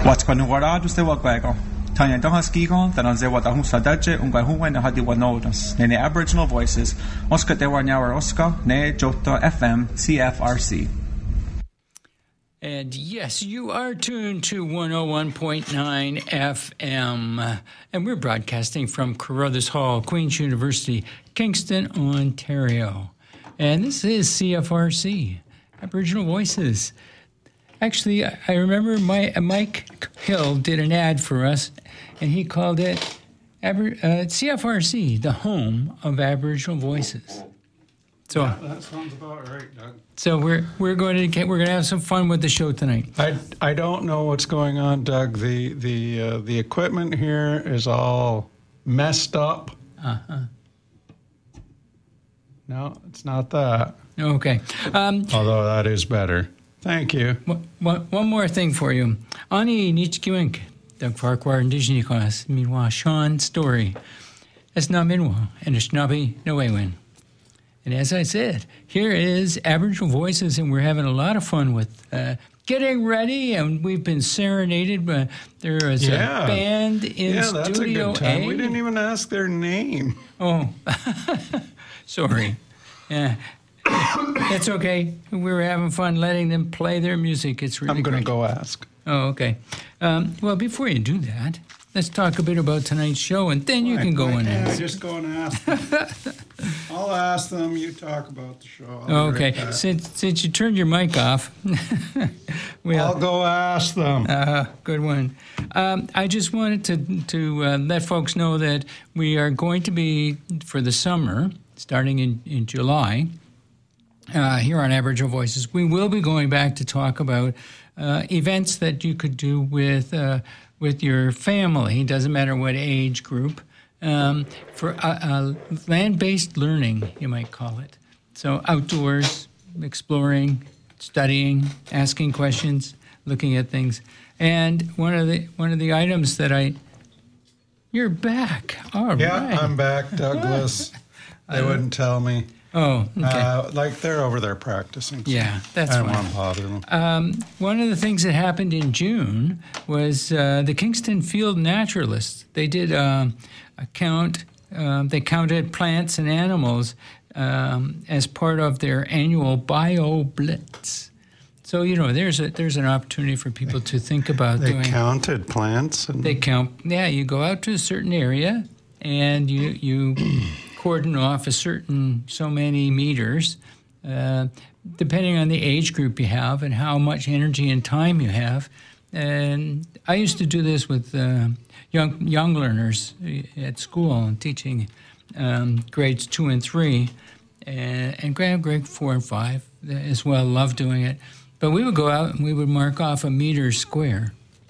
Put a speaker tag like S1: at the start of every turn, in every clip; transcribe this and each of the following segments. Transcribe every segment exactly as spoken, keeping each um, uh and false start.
S1: Watskwanuwaradu se wakwego. Tanya Donhaskigon, that on Zewa Dahusa Daje, Ungahuan Hadiwa Nodas, Nene Aboriginal Voices, Oscar de Warnauer Oscar, Ne Jota F M, C F R C.
S2: And yes, you are tuned to one oh one point nine F M. And we're broadcasting from Carruthers Hall, Queen's University, Kingston, Ontario. And this is C F R C, Aboriginal Voices. Actually, I remember my, Mike Hill did an ad for us, and he called it Aber, uh, C F R C, the home of Aboriginal Voices. So
S3: yeah, that sounds about right, Doug.
S2: So we're we're going to get, we're going to have some fun with the show tonight.
S3: I, I don't know what's going on, Doug. The the uh, the equipment here is all messed up.
S2: Uh huh.
S3: No, it's not that.
S2: Okay. Um,
S3: Although that is better. Thank you.
S2: One, one more thing for you. Ani Nichkiwink, Doug Farquhar, Indigenous, Minwa Sean Story. It's not Minwa, and it's Nabi Nawewin. And as I said, here is Aboriginal Voices, and we're having a lot of fun with uh, getting ready, and we've been serenaded. But there is
S3: yeah.
S2: a band in
S3: yeah,
S2: Studio
S3: that's a good time.
S2: A.
S3: We didn't even ask their name.
S2: Oh, sorry. Yeah. It's okay. We were having fun letting them play their music. It's really
S3: I'm going to
S2: great.
S3: go ask.
S2: Oh, okay. Um, well, before you do that, let's talk a bit about tonight's show, and then you
S3: right,
S2: can go
S3: right,
S2: in
S3: yeah,
S2: and
S3: just go and ask them. I'll ask them. You talk about the show.
S2: I'll okay. Right since since you turned your mic off,
S3: we'll, I'll go ask them.
S2: Uh, good one. Um, I just wanted to to uh, let folks know that we are going to be, for the summer, starting in, in July, uh, here on Aboriginal Voices, we will be going back to talk about uh, events that you could do with uh, with your family. It doesn't matter what age group. Um, for uh, uh, land-based learning, you might call it. So outdoors, exploring, studying, asking questions, looking at things. And one of the one of the items that I, you're back. All
S3: yeah,
S2: right.
S3: I'm back, Douglas. They wouldn't tell me.
S2: Oh, okay.
S3: Uh, like they're over there practicing. So
S2: yeah, that's
S3: I don't
S2: fine.
S3: want to bother them.
S2: Um, one of the things that happened in June was uh, the Kingston Field Naturalists. They did um, a count. Um, they counted plants and animals um, as part of their annual Bio Blitz. So you know, there's a there's an opportunity for people to think about
S3: they
S2: doing.
S3: They counted plants. And
S2: they count. Yeah, you go out to a certain area and you you. cordon off a certain so many meters, uh, depending on the age group you have and how much energy and time you have. And I used to do this with uh, young young learners at school and teaching um, grades two and three, and, and grade, grade four and five as well. Love doing it. But we would go out and we would mark off a meter square.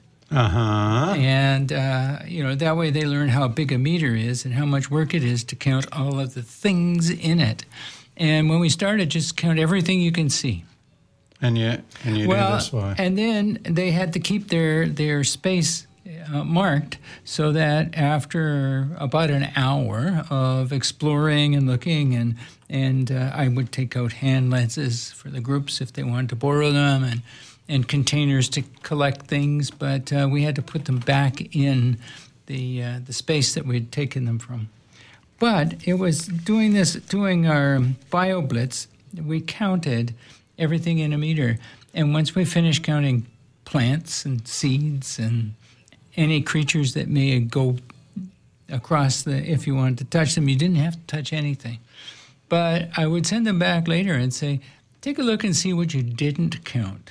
S3: Uh-huh.
S2: And, uh, you know, that way they learn how big a meter is and how much work it is to count all of the things in it. And when we started, just count everything you can see.
S3: And you, and you
S2: well,
S3: do this way.
S2: And then they had to keep their, their space uh, marked so that after about an hour of exploring and looking, and, and uh, I would take out hand lenses for the groups if they wanted to borrow them, and and containers to collect things, but uh, we had to put them back in the uh, the space that we'd taken them from. But it was doing this, doing our Bio Blitz, we counted everything in a meter. And once we finished counting plants and seeds and any creatures that may go across the, if you wanted to touch them, you didn't have to touch anything. But I would send them back later and say, take a look and see what you didn't count.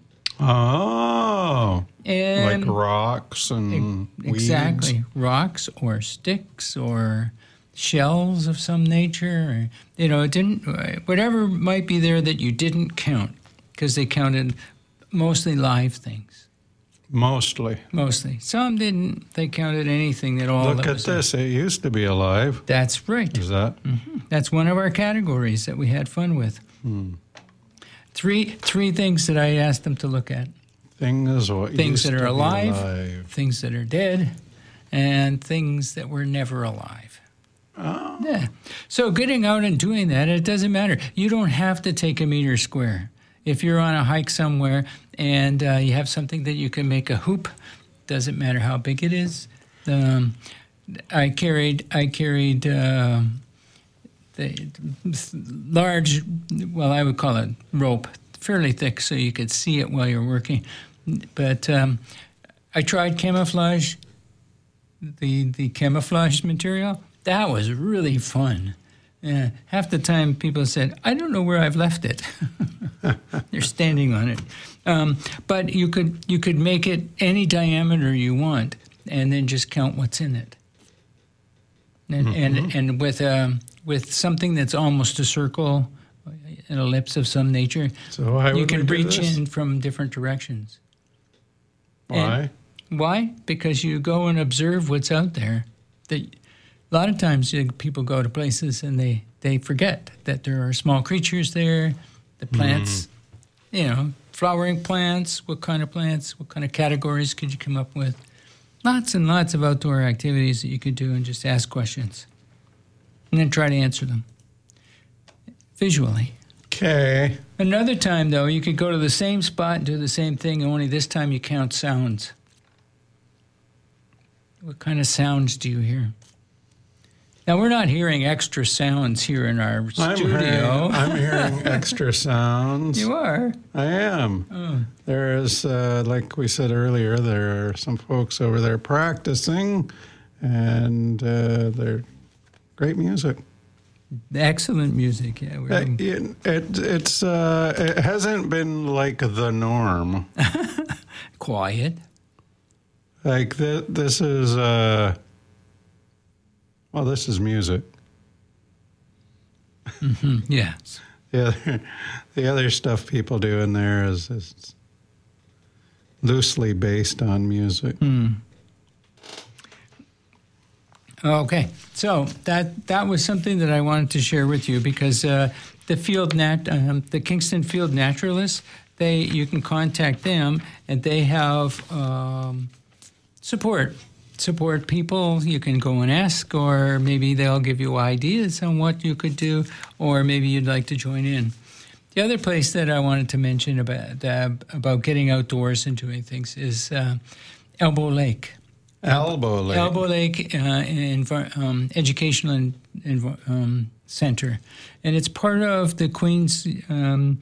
S3: Oh,
S2: and
S3: like rocks and
S2: e- exactly
S3: weeds.
S2: Rocks or sticks or shells of some nature. Or, you know, it didn't whatever might be there that you didn't count, because they counted mostly live things.
S3: Mostly.
S2: Mostly. Some didn't. They counted anything at all.
S3: Look
S2: that
S3: at
S2: was
S3: this.
S2: There.
S3: It used to be alive.
S2: That's right.
S3: Is that?
S2: Mm-hmm. That's one of our categories that we had fun with.
S3: Hmm.
S2: Three three things that I asked them to look at.
S3: Things what
S2: things
S3: used
S2: that are
S3: to be
S2: alive,
S3: alive,
S2: things that are dead, and things that were never alive.
S3: Oh.
S2: Yeah. So getting out and doing that, it doesn't matter. You don't have to take a meter square. if you're on a hike somewhere and uh, you have something that you can make a hoop, doesn't matter how big it is. Um, I carried I carried uh, the large, well, I would call it rope, fairly thick, so you could see it while you're working. But um, I tried camouflage, the the camouflage material. That was really fun. Yeah, half the time people said, I don't know where I've left it. They're standing on it. Um, but you could you could make it any diameter you want and then just count what's in it. And mm-hmm. and, and with um, with something that's almost a circle, an ellipse of some nature,
S3: so why
S2: you can
S3: we
S2: reach in from different directions.
S3: Why?
S2: And why? Because you go and observe what's out there. That a lot of times you know, people go to places and they, they forget that there are small creatures there, the plants, mm. you know, flowering plants, what kind of plants, what kind of categories could you come up with? Lots and lots of outdoor activities that you could do and just ask questions and then try to answer them visually.
S3: Okay.
S2: Another time, though, you could go to the same spot and do the same thing, only this time you count sounds. What kind of sounds do you hear? Now, we're not hearing extra sounds here in our
S3: I'm
S2: studio.
S3: Hearing, I'm hearing extra sounds.
S2: You are?
S3: I am.
S2: Oh.
S3: There is, uh, like we said earlier, there are some folks over there practicing, and uh, they're great music.
S2: Excellent music, yeah. We're
S3: It, it, it, it's, uh, it hasn't been like the norm.
S2: Quiet.
S3: Like, th- this is... Uh, Well, this is music.
S2: Mm-hmm. Yes.
S3: The other, the other stuff people do in there is, is loosely based on music.
S2: Mm. Okay, so that that was something that I wanted to share with you because uh, the field nat, um, the Kingston Field Naturalists, they you can contact them and they have um, support. Support people. You can go and ask, or maybe they'll give you ideas on what you could do, or maybe you'd like to join in. The other place that I wanted to mention about uh, about getting outdoors and doing things is uh, Elbow Lake.
S3: Elbow Lake.
S2: Elbow Lake uh, Env- um, Educational and, Env- um, Center, and it's part of the Queen's um,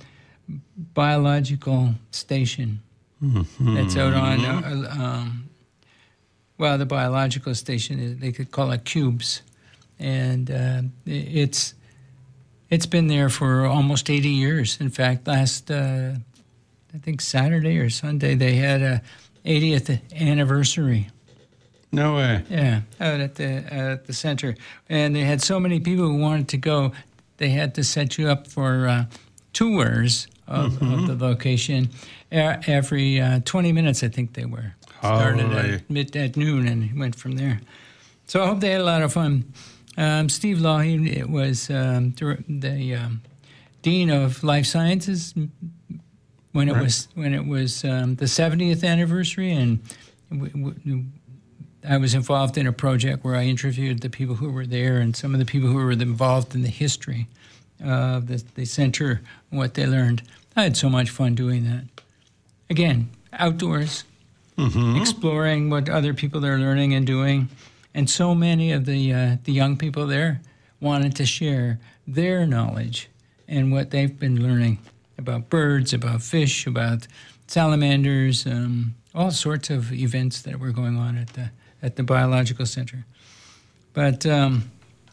S2: Biological Station. Mm-hmm. That's out on. Uh, um, Well, the biological station, is, they could call it Cubes, and uh, it's it's been there for almost eighty years. In fact, last uh, I think Saturday or Sunday they had a eightieth anniversary.
S3: No way.
S2: Yeah, out at the out at the center, and they had so many people who wanted to go, they had to set you up for uh, tours of, mm-hmm. of the location every uh, twenty minutes. I think they were. Started at, mid, at noon and went from there. So I hope they had a lot of fun. Um, Steve Loughy was um, the um, Dean of Life Sciences when it right. was when it was um, the seventieth anniversary, and w- w- I was involved in a project where I interviewed the people who were there and some of the people who were involved in the history of the, the center and what they learned. I had so much fun doing that. Again, outdoors. Mm-hmm. Exploring what other people are learning and doing. And so many of the uh, the young people there wanted to share their knowledge and what they've been learning about birds, about fish, about salamanders, um, all sorts of events that were going on at the at the Biological Center. But um,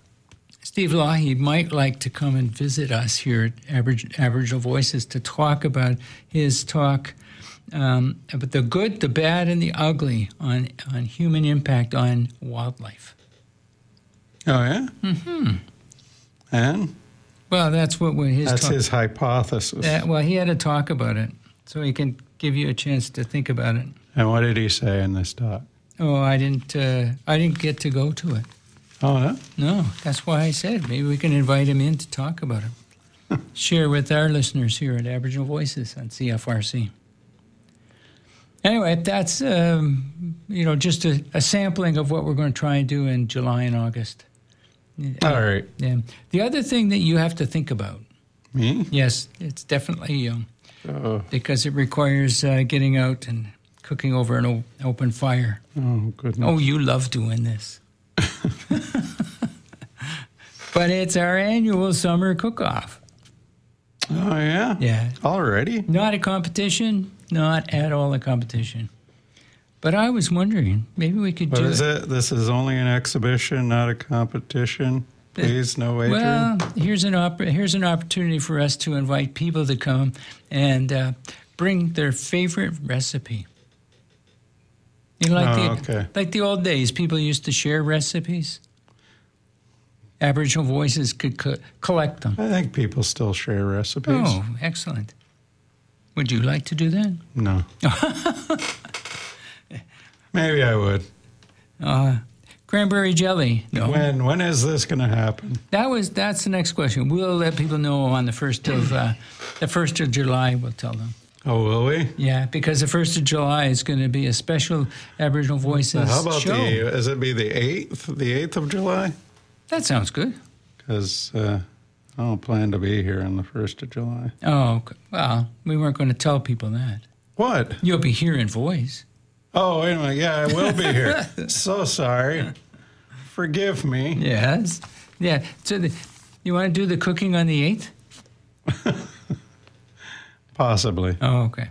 S2: Steve Loughy might like to come and visit us here at Aborig- Aboriginal Voices to talk about his talk Um, but the good, the bad, and the ugly on, on human impact on wildlife.
S3: Oh, yeah?
S2: Mm-hmm.
S3: And?
S2: Well, that's what his
S3: That's
S2: talk,
S3: his hypothesis.
S2: Uh, well, he had to talk about it, so he can give you a chance to think about it.
S3: And what did he say in this talk?
S2: Oh, I didn't. Uh, I didn't get to go to it.
S3: Oh, no?
S2: No, that's why I said maybe we can invite him in to talk about it. Share with our listeners here at Aboriginal Voices on C F R C. Anyway, that's, um, you know, just a, a sampling of what we're going to try and do in July and August.
S3: All right.
S2: Yeah. The other thing that you have to think about.
S3: Me?
S2: Yes, it's definitely you.
S3: Oh,
S2: because it requires uh, getting out and cooking over an o- open fire.
S3: oh goodness.
S2: Oh, you love doing this. But it's our annual summer cook-off.
S3: Oh, yeah?
S2: Yeah.
S3: Already?
S2: Not a competition, not at all a competition. But I was wondering, maybe we could
S3: What
S2: do
S3: is it? This is only an exhibition, not a competition. Please, no wagering.
S2: Well, here's an opp- here's an opportunity for us to invite people to come and uh, bring their favorite recipe. You know, like
S3: Oh,
S2: the
S3: okay.
S2: like the old days, people used to share recipes. Aboriginal Voices could co- collect them.
S3: I think people still share recipes.
S2: Oh, excellent. Would you like to do that?
S3: No. Maybe I would.
S2: Uh, cranberry jelly. No.
S3: When when is this going to happen?
S2: That was that's the next question. We'll let people know on the first of uh, the first of July. We'll tell them.
S3: Oh, will we?
S2: Yeah, because the first of July is going to be a special Aboriginal Voices
S3: How about
S2: show.
S3: the? Is it be the eighth? The eighth of July?
S2: That sounds good.
S3: Because uh, I don't plan to be here on the first of July.
S2: Oh, okay. Well, we weren't going to tell people that.
S3: What?
S2: You'll be here in voice.
S3: Oh, wait a minute. Yeah, I will be here. So sorry. Forgive me.
S2: Yes. Yeah. So the, you want to do the cooking on the eighth?
S3: Possibly.
S2: Oh, okay.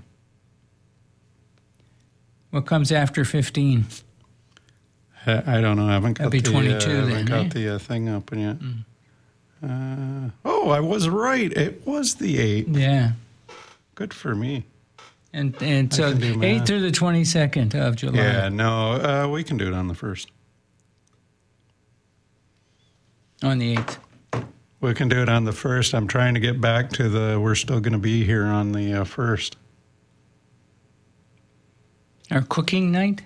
S2: What comes after fifteen?
S3: I I don't know. I haven't got
S2: That'd be
S3: the,
S2: twenty-two
S3: uh,
S2: then,
S3: haven't got
S2: eh?
S3: the uh, thing open yet. Uh, oh, I was right. It was the eighth.
S2: Yeah.
S3: Good for me.
S2: And and
S3: I
S2: so
S3: can do math.
S2: eighth through the twenty-second of July.
S3: Yeah, no, uh, we can do it on the first.
S2: On the eighth.
S3: We can do it on the first. I'm trying to get back to the, we're still going to be here on the uh, first.
S2: Our cooking night?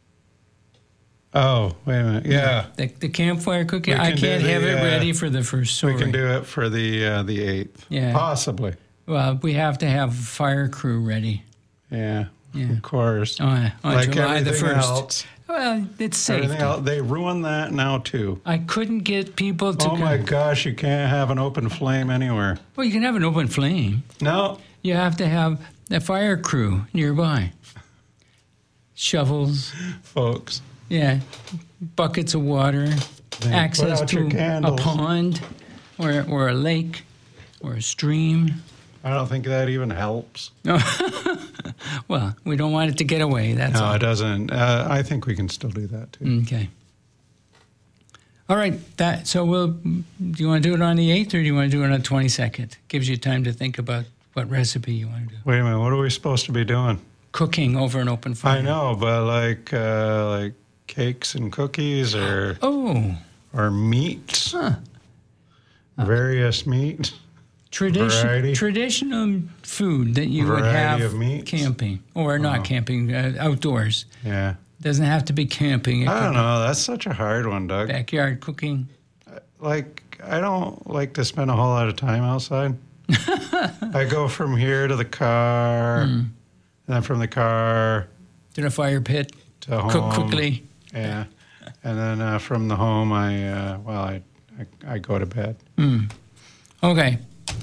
S3: Oh, wait a minute. Yeah.
S2: The, the campfire cooking?
S3: We
S2: I
S3: can
S2: can't
S3: do the,
S2: have it
S3: uh,
S2: ready for the first story.
S3: We can do it for the uh, the eighth.
S2: Yeah.
S3: Possibly.
S2: Well, we have to have fire crew ready.
S3: Yeah.
S2: Yeah.
S3: Of course.
S2: On, on
S3: like
S2: July the
S3: everything
S2: first.
S3: else.
S2: Well, it's safe.
S3: Everything else, they ruin that now too.
S2: I couldn't get people to
S3: Oh
S2: come.
S3: my gosh, you can't have an open flame anywhere.
S2: Well, you can have an open flame.
S3: No.
S2: You have to have a fire crew nearby. Shovels,
S3: Folks.
S2: yeah, buckets of water,
S3: They
S2: access
S3: put out
S2: to
S3: your
S2: a
S3: candles.
S2: pond or, or a lake or a stream.
S3: I don't think that even helps.
S2: Well, we don't want it to get away, that's
S3: No,
S2: all.
S3: it doesn't. Uh, I think we can still do that too.
S2: Okay. All right. That so we'll. Do you want to do it on the eighth or do you want to do it on the twenty-second? Gives you time to think about what recipe you want to do.
S3: Wait a minute, what are we supposed to be doing?
S2: Cooking over an open fire.
S3: I know, but like uh, like cakes and cookies or
S2: Oh,
S3: or meats,
S2: huh.
S3: various meat.
S2: Tradition,
S3: Variety.
S2: traditional food that you would
S3: Variety
S2: have
S3: of meats.
S2: camping or not
S3: Oh.
S2: camping, uh, outdoors.
S3: Yeah.
S2: Doesn't have to be camping. It
S3: I
S2: could
S3: don't know. That's such a hard one, Doug.
S2: be backyard cooking.
S3: Like, I don't like to spend a whole lot of time outside. I go from here to the car, and then from the car
S2: To the fire pit.
S3: to home.
S2: Cook quickly.
S3: Yeah. And then uh, from the home, I, uh, well, I, I, I go to bed.
S2: Mm. Okay.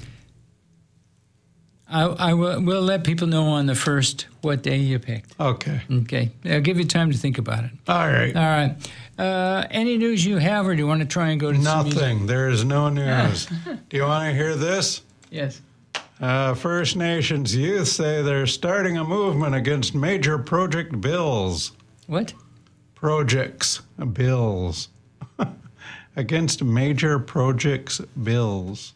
S2: I, I will we'll let people know on the first what day you picked.
S3: Okay.
S2: Okay. I'll give you time to think about it.
S3: All right.
S2: All right. Uh, any news you have, or do you want to try and go to some music?
S3: Nothing. There is no news. Do you want to hear this?
S2: Yes.
S3: Uh, First Nations youth say they're starting a movement against major project bills.
S2: What?
S3: Projects, bills. Against major projects bills.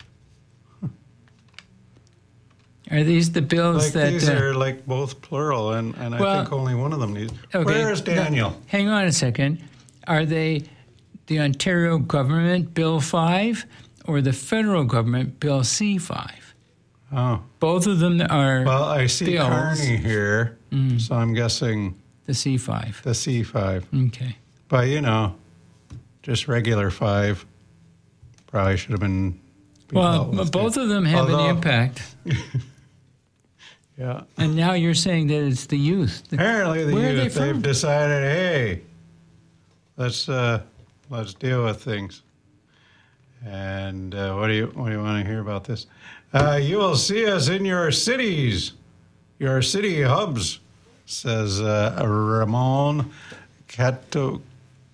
S2: Are these the bills
S3: Like
S2: that...
S3: these
S2: uh,
S3: are like both plural, and, and I
S2: Well,
S3: think only one of them needs.
S2: okay,
S3: Where is
S2: no,
S3: Daniel?
S2: hang on a second. Are they the Ontario government, Bill five, or the federal government, Bill C five?
S3: Oh,
S2: Both of them are
S3: well, I see
S2: bills.
S3: Carney here,
S2: Mm.
S3: so I'm guessing
S2: The C five.
S3: the C five.
S2: Okay.
S3: But, you know, just regular five probably should have been. be
S2: Well,
S3: dealt with
S2: both
S3: it.
S2: of them have
S3: Although-
S2: an impact.
S3: Yeah.
S2: And now you're saying that it's the youth. The-
S3: Apparently, the
S2: Where are they
S3: youth, they've
S2: from?
S3: decided, hey, let's uh, let's deal with things. And uh, what do you what do you want to hear about this? Uh, you will see us in your cities, your city hubs, says uh, Ramon Catoquipit,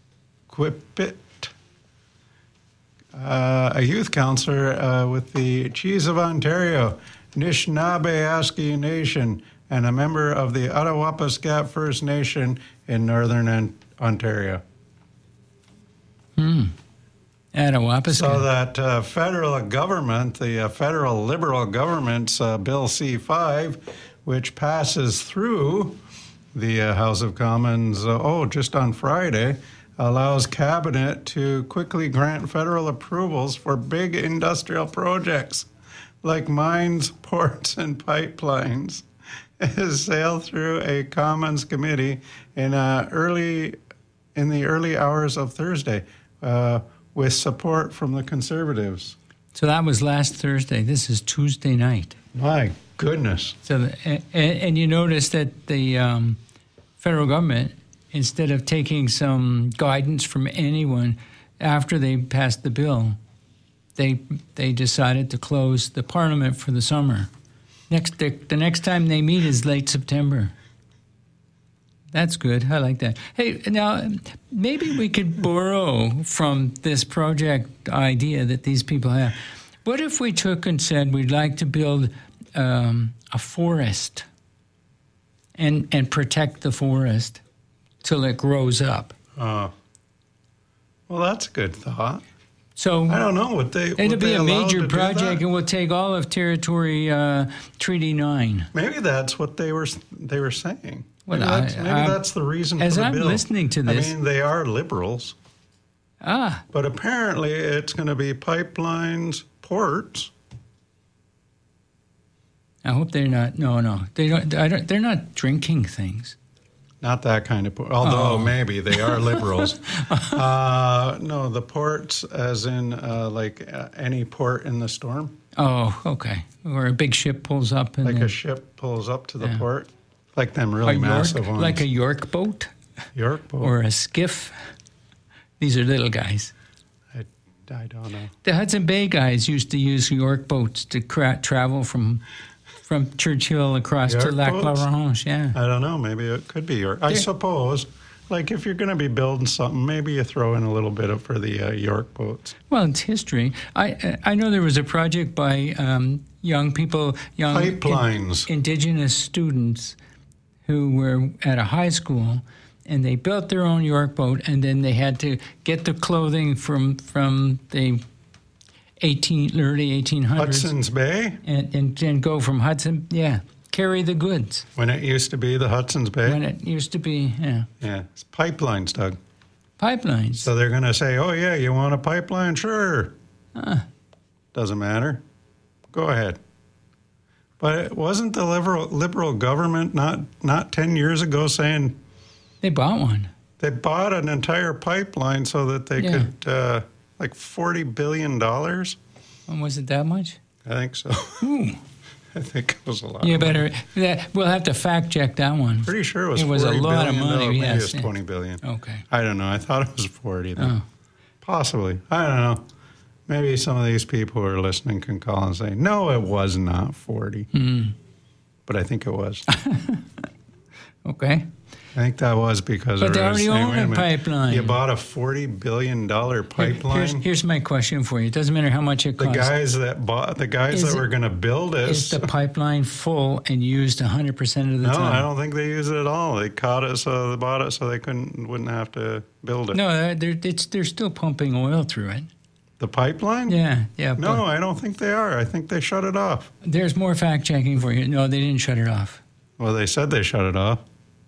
S3: uh, a youth counselor uh, with the Chiefs of Ontario, Anishinaabe Nation, and a member of the Attawapiskat First Nation in Northern Ontario.
S2: Hmm. Attawapiskat.
S3: So that uh, federal government, the uh, federal Liberal government's uh, Bill C five, which passes through the uh, House of Commons, uh, oh, just on Friday, allows Cabinet to quickly grant federal approvals for big industrial projects like mines, ports, and pipelines. Is sailed through a Commons committee in uh, early in the early hours of Thursday, uh, with support from the Conservatives.
S2: So that was last Thursday. This is Tuesday night.
S3: My goodness!
S2: So, the, and, and you notice that the um, federal government, instead of taking some guidance from anyone after they passed the bill, they they decided to close the Parliament for the summer. Next, the, the next time they meet is late September. That's good. I like that. Hey, now, maybe we could borrow from this project idea that these people have. What if we took and said we'd like to build um, a forest and and protect the forest till it grows up?
S3: Uh, well, that's a good thought.
S2: So
S3: I don't know what they.
S2: It'll
S3: would
S2: be
S3: they
S2: a
S3: allow
S2: major
S3: to do
S2: project,
S3: that?
S2: and we'll take all of Territory uh, Treaty Nine.
S3: Maybe that's what they were they were saying.
S2: Well,
S3: maybe that's,
S2: I-
S3: maybe
S2: I'm-
S3: that's the reason
S2: as
S3: for the
S2: I'm
S3: bill.
S2: listening to this-
S3: I mean, they are liberals,
S2: Ah,
S3: but apparently it's going to be pipelines, ports.
S2: I hope they're not. No, no, they don't. I don't. They're not drinking things.
S3: Not that kind of port. Although
S2: Oh.
S3: maybe they are liberals. uh, no, the ports, as in uh, like uh, any port in the storm,
S2: Oh, okay. Where a big ship pulls up and
S3: like
S2: then,
S3: a ship pulls up to the
S2: Yeah.
S3: port, like them
S2: a
S3: really
S2: York,
S3: massive ones.
S2: like a York boat
S3: York boat.
S2: or a skiff. These are little guys.
S3: I, I don't know.
S2: The Hudson Bay guys used to use York boats to cra- travel from from Churchill across to
S3: York
S2: Lac
S3: boats?
S2: La Ronge. Yeah.
S3: I don't know. Maybe it could be York. I
S2: There-
S3: suppose, like if you're going to be building something, maybe you throw in a little bit of for the uh, York boats.
S2: Well, it's history. I I know there was a project by um, young people, young in-
S3: Pipelines.
S2: indigenous students who were at a high school, and they built their own York boat, and then they had to get the clothing from from the eighteen early eighteen hundreds
S3: Hudson's Bay,
S2: and, and and go from Hudson, yeah, carry the goods
S3: when it used to be the Hudson's Bay.
S2: when it used to be, yeah,
S3: Yeah, it's pipelines, Doug.
S2: pipelines.
S3: So they're going to say, oh, yeah, you want a pipeline? Sure.
S2: Ah.
S3: Doesn't matter. Go ahead. But it wasn't the liberal, liberal government not, not ten years ago saying
S2: They bought one.
S3: they bought an entire pipeline so that they
S2: Yeah.
S3: could, uh, like forty billion dollars?
S2: And was it that much?
S3: I think so.
S2: Ooh.
S3: I think it was a lot.
S2: You
S3: of money.
S2: better. That, we'll have to fact check that one.
S3: Pretty sure it was
S2: It was a
S3: forty
S2: lot of
S3: billion.
S2: money,
S3: No, maybe
S2: yes.
S3: it was twenty billion.
S2: Okay.
S3: I don't know. I thought it was forty. Then.
S2: Oh.
S3: Possibly. I don't know. Maybe some of these people who are listening can call and say, no, it was not forty.
S2: Mm.
S3: But I think it was.
S2: Okay.
S3: I think that was because
S2: But
S3: they
S2: they
S3: were
S2: already
S3: saying,
S2: own
S3: wait
S2: a
S3: minute,
S2: pipeline.
S3: You bought a forty billion dollars
S2: Here-
S3: pipeline.
S2: Here's, here's my question for you. It doesn't matter how much it
S3: the
S2: costs.
S3: guys that bought, the guys
S2: Is
S3: that
S2: it-
S3: were going to build it.
S2: Is the pipeline full and used one hundred percent of the
S3: No,
S2: time?
S3: I don't think they use it at all. They caught it, so they bought it, so they couldn't, wouldn't have to build it.
S2: No, uh, they're, it's, they're still pumping oil through it.
S3: The pipeline?
S2: Yeah, yeah.
S3: No,
S2: but
S3: I don't think they are. I think they shut it off.
S2: there's more fact checking for you. No, they didn't shut it off.
S3: Well, they said they shut it off.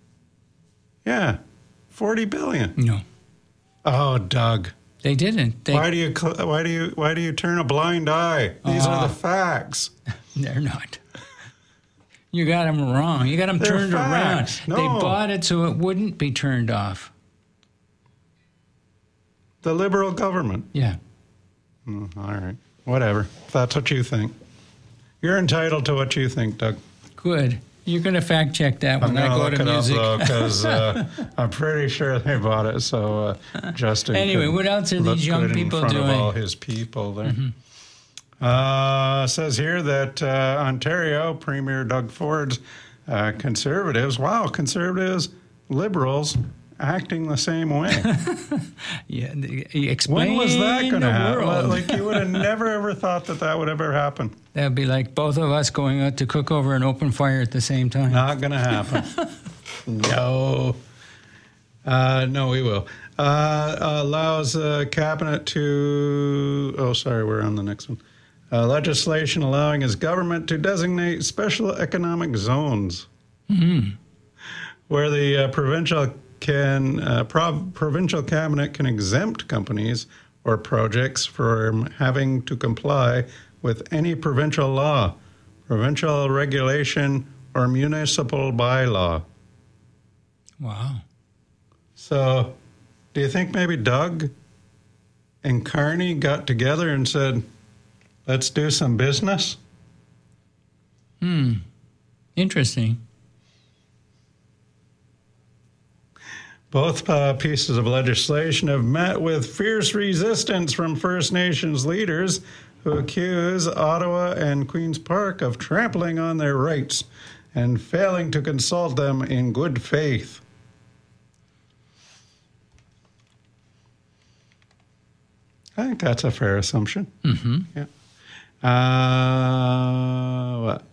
S3: Yeah, forty billion.
S2: No,
S3: Oh, Doug,
S2: they didn't. They,
S3: why do you cl- why do you why do you turn a blind eye? These
S2: Ah.
S3: are the facts.
S2: They're not. You got them wrong. You got them
S3: They're
S2: turned
S3: facts.
S2: around. They
S3: No.
S2: bought it so it wouldn't be turned off.
S3: The liberal government.
S2: Yeah.
S3: Mm, all right, whatever. If that's what you think, you're entitled to what you think, Doug.
S2: Good. You're going to fact check that
S3: I'm
S2: when I
S3: gonna
S2: go
S3: look
S2: to
S3: it
S2: music.
S3: up though, because uh, I'm pretty sure they bought it. So uh, Justin.
S2: Anyway,
S3: could
S2: what else are
S3: look
S2: these young
S3: good
S2: people
S3: in front
S2: doing?
S3: Of all his people there. Uh, says here that uh, Ontario Premier Doug Ford's uh, Conservatives, wow, Conservatives, Liberals, acting the same way.
S2: Yeah, explain
S3: When was that going to happen?
S2: world.
S3: Like, you would have never, ever thought that that would ever happen.
S2: That'd be like both of us going out to cook over an open fire at the same time.
S3: Not going to happen. No. Uh, no, we will. Uh, allows uh, cabinet to, oh, sorry, we're on the next one. Uh, legislation allowing his government to designate special economic zones
S2: Mm-hmm.
S3: where the uh, provincial can uh, prov- provincial cabinet can exempt companies or projects from having to comply with any provincial law, provincial regulation, or municipal bylaw.
S2: Wow.
S3: So, do you think maybe Doug and Carney got together and said, let's do some business?
S2: Hmm. Interesting.
S3: Both uh, pieces of legislation have met with fierce resistance from First Nations leaders who accuse Ottawa and Queen's Park of trampling on their rights and failing to consult them in good faith. I think that's a fair assumption.
S2: Mm-hmm.
S3: Yeah. Uh, what?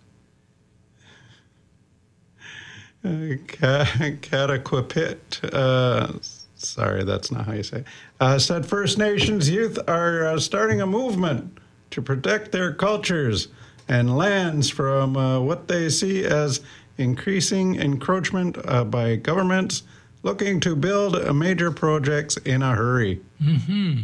S3: Cataquipit, uh, sorry, that's not how you say it, uh, said First Nations youth are uh, starting a movement to protect their cultures and lands from uh, what they see as increasing encroachment uh, by governments looking to build uh, major projects in a hurry.
S2: Mm-hmm.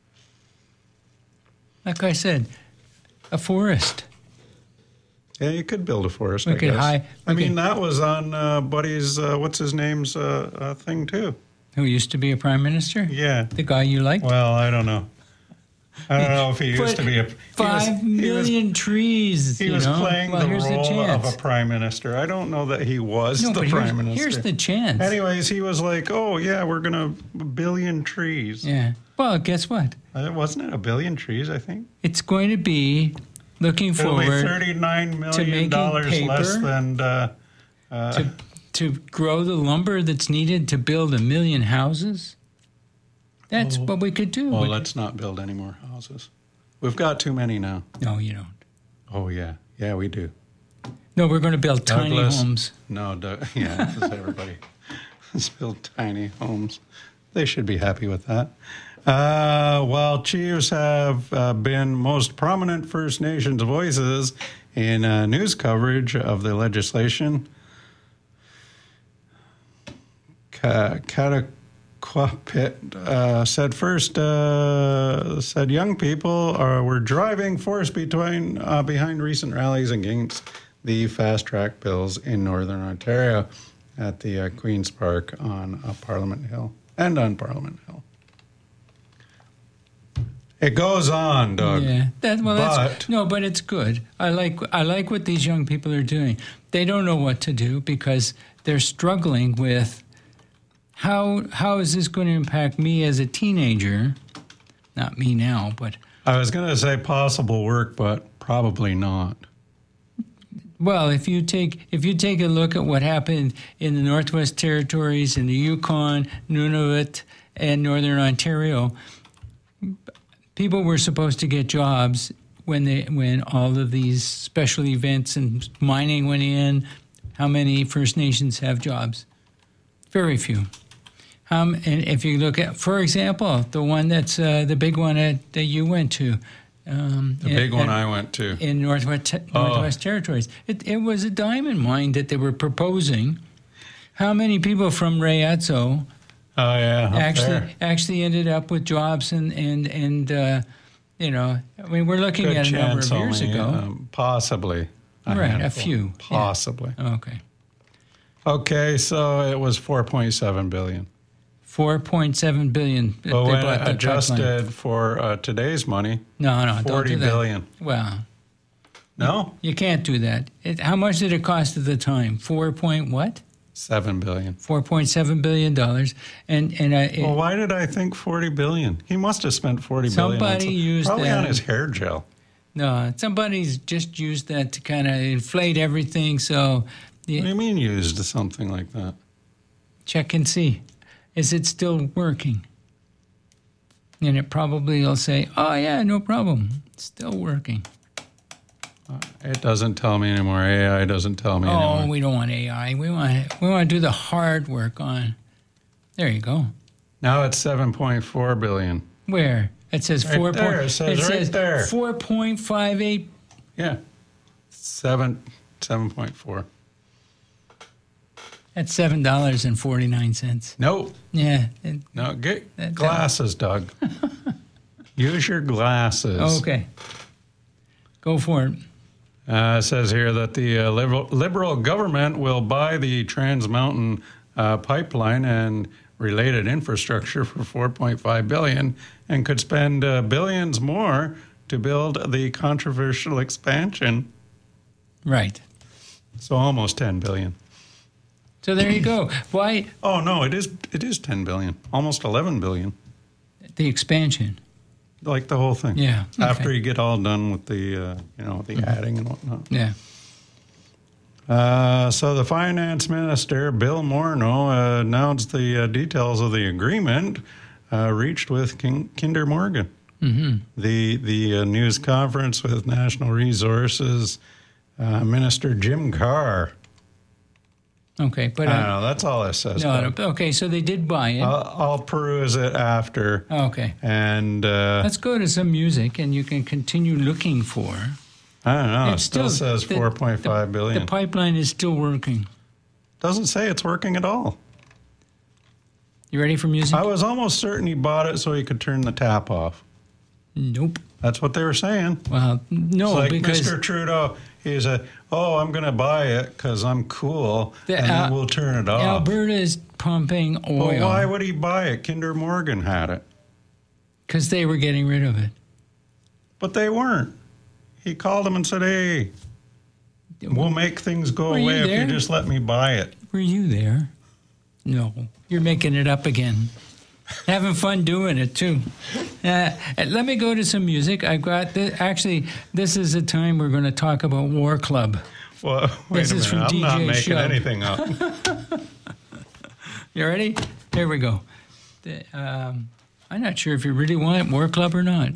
S2: Like I said, a forest.
S3: Yeah, you could build a forest,
S2: We
S3: I
S2: could
S3: guess.
S2: high-
S3: I
S2: we
S3: mean,
S2: could-
S3: that was on uh, Buddy's, uh, what's his name's uh, uh, thing, too.
S2: Who used to be a prime minister?
S3: Yeah.
S2: The guy you liked?
S3: Well, I don't know. I don't know if he used
S2: Put
S3: to be a... he was-
S2: Five
S3: he was-
S2: million trees.
S3: He
S2: you
S3: was
S2: know?
S3: playing
S2: well,
S3: the
S2: here's
S3: role
S2: the chance.
S3: of a prime minister. I don't know that he was
S2: no,
S3: the
S2: but
S3: prime
S2: here's,
S3: minister.
S2: here's the chance.
S3: Anyways, he was like, oh, yeah, we're going to a billion trees.
S2: Yeah. Well, guess what?
S3: Uh, wasn't it a billion trees, I think?
S2: It's going to be looking
S3: It'll be
S2: forward
S3: thirty-nine million
S2: making
S3: dollars
S2: paper
S3: less than... Uh, uh,
S2: to to grow the lumber that's needed to build a million houses. That's
S3: Oh.
S2: what we could do.
S3: well,
S2: We-
S3: let's not build any more houses. We've got too many now.
S2: no, you don't.
S3: Oh, yeah. Yeah, we do.
S2: No, we're going to build tiny
S3: Douglas.
S2: homes.
S3: No, Doug, yeah, this is everybody. Let's build tiny homes. They should be happy with that. Uh, while Chiefs have uh, been most prominent First Nations voices in uh, news coverage of the legislation, Cataquipit uh, said first uh, said young people are were driving force between uh, behind recent rallies against the fast track bills in Northern Ontario at the uh, Queen's Park on uh, Parliament Hill and on Parliament Hill. It goes on, Doug.
S2: Yeah, that well,
S3: But-
S2: that's no, but it's good. I like I like what these young people are doing. They don't know what to do because they're struggling with how how is this going to impact me as a teenager? Not me now, but
S3: I was going to say possible work, but probably not.
S2: well, if you take if you take a look at what happened in the Northwest Territories, in the Yukon, Nunavut, and Northern Ontario, people were supposed to get jobs when they when all of these special events and mining went in. How many First Nations have jobs? Very few. Um, and if you look at, for example, the one that's uh, the big one at, that you went to, um,
S3: The
S2: in-
S3: big one
S2: in-
S3: I went to.
S2: in Northwest
S3: Oh.
S2: Northwest Territories, it, it was a diamond mine that they were proposing. How many people from Rayatso
S3: Oh, yeah. up
S2: actually
S3: there.
S2: actually ended up with jobs and and and uh, you know, I mean, we're looking
S3: Good
S2: at a number
S3: chance
S2: of years
S3: only,
S2: ago.
S3: um, possibly.
S2: Right, a
S3: handful.
S2: few, yeah.
S3: Possibly.
S2: Okay,
S3: Okay, so it was four point seven billion.
S2: four point seven billion. that
S3: But
S2: they
S3: when
S2: bought the pipeline.
S3: adjusted for uh, today's money,
S2: no, no, don't
S3: forty
S2: do that.
S3: billion.
S2: Well,
S3: No,
S2: you can't do that. It, how much did it cost at the time? Four point what?
S3: seven billion.
S2: Four point seven billion dollars, and and uh, it,
S3: Well, why did I think forty billion? He must have spent forty billion.
S2: Somebody
S3: on some-
S2: used
S3: probably
S2: that.
S3: on his hair gel.
S2: No, somebody's just used that to kind of inflate everything. So
S3: What do you mean used something like that?
S2: check and see. Is it still working? And it probably will say, oh, yeah, no problem. It's still working.
S3: It doesn't tell me anymore. A I doesn't tell me
S2: Oh,
S3: anymore.
S2: we don't want A I. We want we want to do the hard work on. There you go.
S3: Now it's seven point four billion.
S2: Where? It says
S3: Right
S2: four.
S3: there.
S2: Point,
S3: It says right
S2: says
S3: there.
S2: four point five eight.
S3: Yeah. Seven, seven point four.
S2: That's seven dollars and forty nine cents.
S3: No,
S2: Yeah. it-
S3: no, get
S2: That-
S3: glasses, Doug. Use your glasses.
S2: okay. Go for it.
S3: Uh, it says here that the uh, liberal, liberal government will buy the Trans Mountain uh, pipeline and related infrastructure for four point five billion dollars and could spend uh, billions more to build the controversial expansion.
S2: Right.
S3: So almost ten billion dollars.
S2: So there you go. Why
S3: Oh no, it is it is ten billion dollars, almost eleven billion dollars,
S2: the expansion?
S3: like the whole thing.
S2: Yeah.
S3: After
S2: okay.
S3: you get all done with the uh, you know the adding and whatnot.
S2: Yeah.
S3: Uh, so the finance minister, Bill Morneau, uh, announced the uh, details of the agreement uh, reached with King, Kinder Morgan.
S2: Mm-hmm.
S3: The the uh, news conference with National Resources uh, Minister Jim Carr.
S2: Okay, but
S3: I
S2: uh,
S3: don't know. That's all it says.
S2: no,
S3: Doug.
S2: no, okay. So they did buy it.
S3: I'll, I'll peruse it after.
S2: okay.
S3: And uh,
S2: Let's go to some music, and you can continue looking for.
S3: I don't know.
S2: It's
S3: It still, says
S2: the-
S3: four point five billion.
S2: The pipeline is still working.
S3: Doesn't say it's working at all.
S2: You ready for music?
S3: I was almost certain he bought it so he could turn the tap off.
S2: Nope.
S3: That's what they were saying.
S2: Well, no,
S3: It's like
S2: because
S3: Mister Trudeau, he said, "Oh, I'm going to buy it because I'm cool,
S2: The,
S3: and
S2: uh,
S3: then we'll turn it off."
S2: Alberta is pumping
S3: But why
S2: oil
S3: would he buy it? Kinder Morgan had it,
S2: because they were getting rid of it.
S3: but they weren't. He called them and said, "Hey, we'll make things go
S2: Were you
S3: away if
S2: there?
S3: you just let me buy it."
S2: Were you there? No, you're making it up again. Having fun doing it too. Uh, let me go to some music. I've got the, actually. This is a time we're going to talk about War Club.
S3: Well, wait
S2: This
S3: a
S2: is
S3: minute.
S2: from
S3: I'm not
S2: D J
S3: making
S2: Shub.
S3: anything up.
S2: You ready? Here we go. The, um, I'm not sure if you really want War Club or not.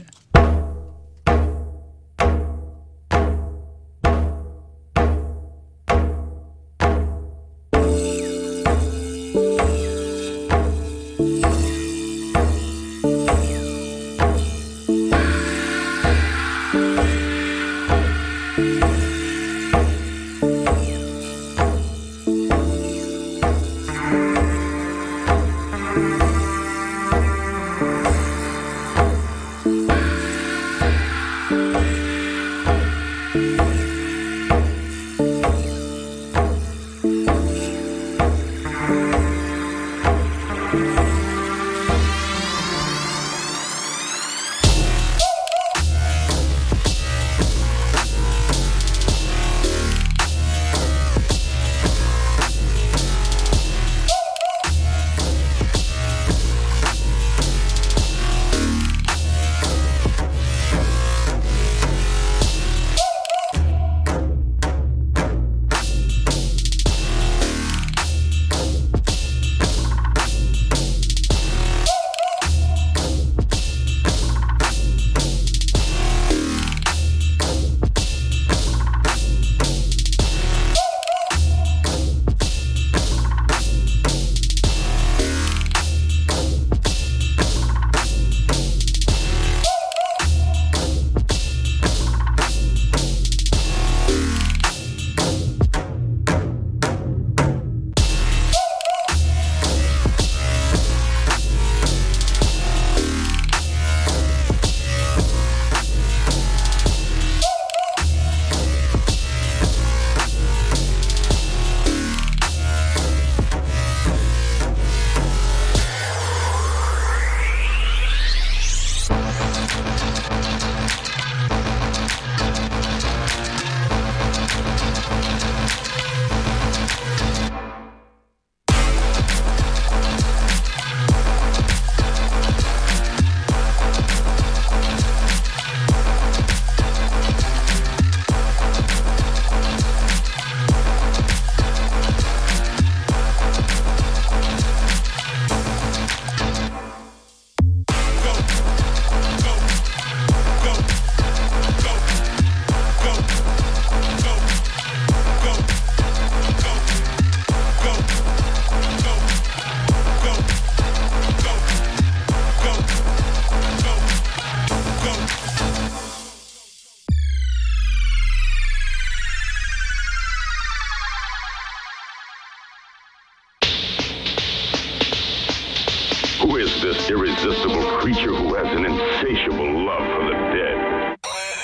S4: is this irresistible creature who has an insatiable love for the dead?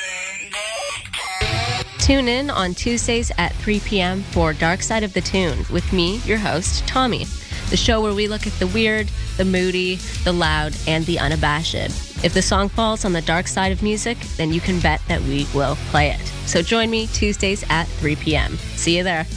S5: Tune in on Tuesdays at three p.m. for Dark Side of the Tune with me, your host, Tommy, the show where we look at the weird, the moody, the loud, and the unabashed. If the song falls on the dark side of music, then you can bet that we will play it. So join me Tuesdays at three p.m. See you there.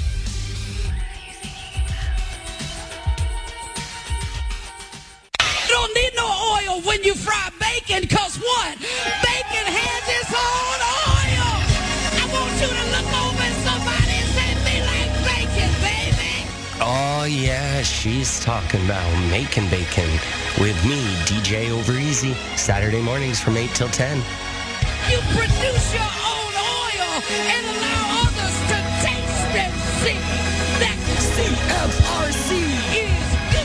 S6: You don't need no oil when you fry bacon, cause what? Bacon has its own oil. I want you to look over at somebody and say, me like bacon, baby.
S7: Oh yeah, she's talking about making bacon with me, D J Over Easy, Saturday mornings from eight till ten.
S6: You produce your own oil and allow others to taste and see that C F R C is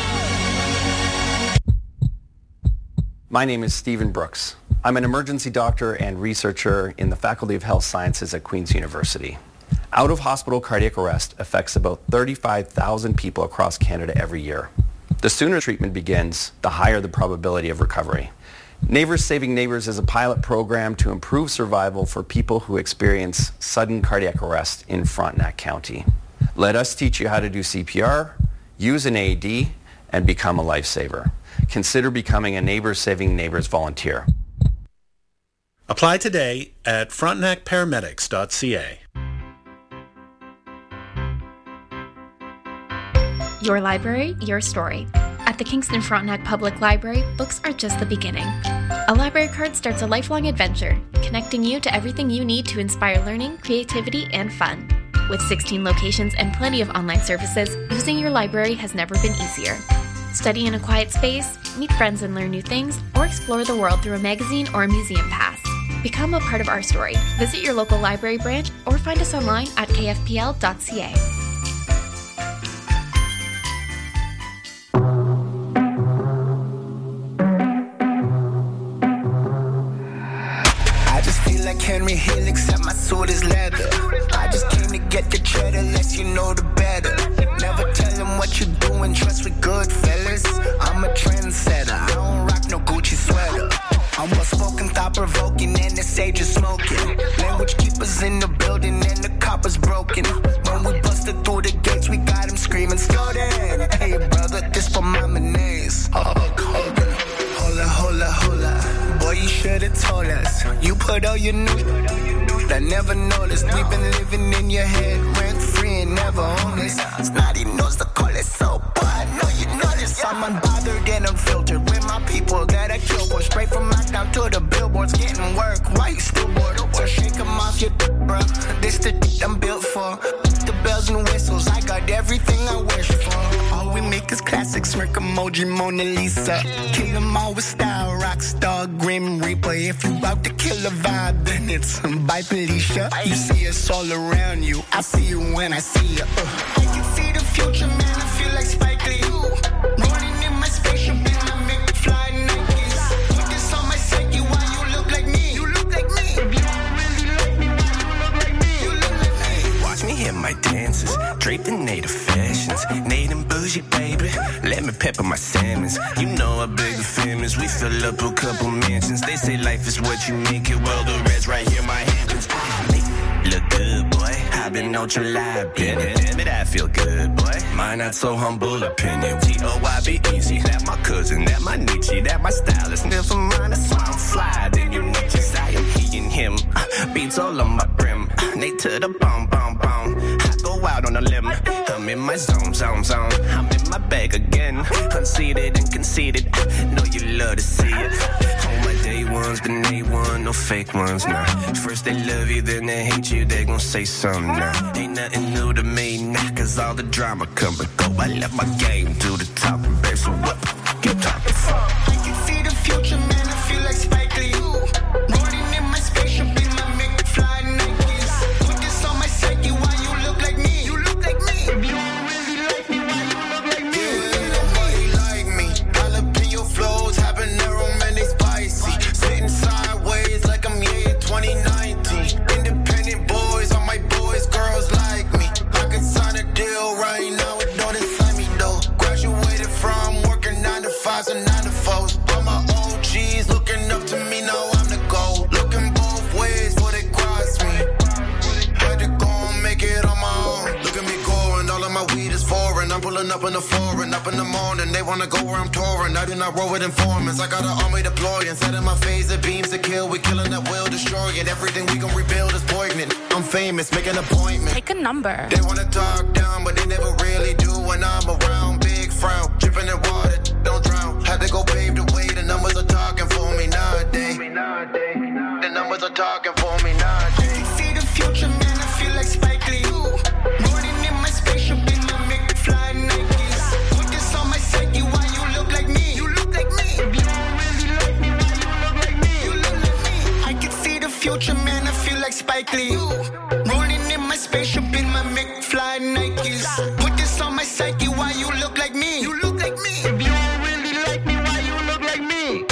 S6: good.
S8: My name is Stephen Brooks. I'm an emergency doctor and researcher in the Faculty of Health Sciences at Queen's University. Out-of-hospital cardiac arrest affects about thirty-five thousand people across Canada every year. The sooner treatment begins, the higher the probability of recovery. Neighbors Saving Neighbors is a pilot program to improve survival for people who experience sudden cardiac arrest in Frontenac County. Let us teach you how to do C P R, use an A E D, and become a lifesaver. Consider becoming a Neighbors Saving Neighbors volunteer.
S9: Apply today at frontenac paramedics dot c a.
S10: Your library, your story. At the Kingston Frontenac Public Library, books are just the beginning. A library card starts a lifelong adventure, connecting you to everything you need to inspire learning, creativity, and fun. With sixteen locations and plenty of online services, using your library has never been easier. Study in a quiet space, meet friends and learn new things, or explore the world through a magazine or a museum pass. Become a part of our story. Visit your local library branch or find us online at k f p l dot c a.
S11: Henry Hill, except my sword is leather. I just came to get the cheddar, less you know the better. Never tell them what you doing, trust with good fellas. I'm a trendsetter, I don't rock no Gucci sweater. I'm well spoken, thought provoking, and the sage is smoking. Language keepers in the building, and the copper's broken. When we busted through the gates, we got him screaming, Snowden. Hey brother, this for my mayonnaise. Hulk Hogan. Hola, hola, hola. Boy, you should've told us. You put all your news, I never noticed. We've been living in your head, rent free and never honest. Snotty knows the call is so bad. No, you notice I'm unbothered and unfiltered with my people that I kill. We're straight from lockdown to the billboards, getting work. Why you still bored? So shake them off your d- bro. This the d- I'm built for. The bells and whistles, I got everything I wish for. All we make is classics, smirk emoji, Mona Lisa. Kill them all with style, rock star, grim reaper. If you about to kill a vibe, then it's by Felicia. You see us all around you, I see you when I see you. Uh. I can see the future, man, I feel like Spike Lee. Running in my spaceship, in my McFly Nikes. Put this on my psyche, why you look like me? You look like me. If you don't really like me, why you look like me? You look like me.
S7: Watch me hit my dances, draped in native fashions. Native and bougie, baby, let me pepper my salmons. You know I beg the famous, we fill up a couple mansions. They say life is what you make it, well the rest right here, my hands. I make it look good, boy. I've been ultra live, damn it, damn it, I feel good, boy. My not so humble opinion, T O Y B easy. That my cousin, that my Nietzsche, that my stylist. Never mind, that's why I'm sliding. You need to I am he and him, beats all on my brim. Nate to the bone, bone, bone. I go out on a limb, I'm in my zone, zone, zone. I'm in my bag again, conceited and conceited. Know you love to see it. All my day ones been A one, no fake ones, nah. First they love you, then they hate you, they gon' say something, nah. Ain't nothing new to me, nah, cause all the drama come and go. I left my game to the top, and babe, so what? Get talking for.
S11: I can see the future, man, I feel like Spike Lee. Running in my spaceship, in my McFly Nikes. Put this on my psyche, why you look like me? You look like me. If you don't really like me, why you look like me? Yeah, nobody like me. Jalapeno flows, habanero, man, they spicy. Sitting sideways like I'm yeah, twenty nineteen. Independent boys, all my boys, girls like me. I could sign a deal right now, it don't excite me though. Graduated from work. fives and nine to fours. All my O Gs looking up to me, now I'm the goal. Looking both ways before they cross me. Had to go and make it on my own. Look at me going, all of my weed is foreign. I'm pulling up in the foreign, up in the morning. They wanna go where I'm touring. I do not roll with informants. I got an army deploying. Set in my phaser beams to kill. We killing that will, destroying. Everything we gon' rebuild is poignant. I'm famous, make an appointment.
S10: Take a number.
S11: They wanna talk down, but they never really do when I'm around. Big frown, dripping in water, don't drown. Had to go pave the way, the numbers are talking for me nowadays. The numbers are talking for me nowadays.
S12: I can see the future, man, I feel like Spike Lee. Running in my spaceship in my McFly Nikes. Put this on my psyche, why you look like me? You look like me. If you don't really like me, why you look like me? You look like me. I can see the future, man, I feel like Spike Lee. Rolling in my spaceship in my McFly Nikes. Put this on my psyche, why you look like me? You look like me. If you don't really like me, why you look like me?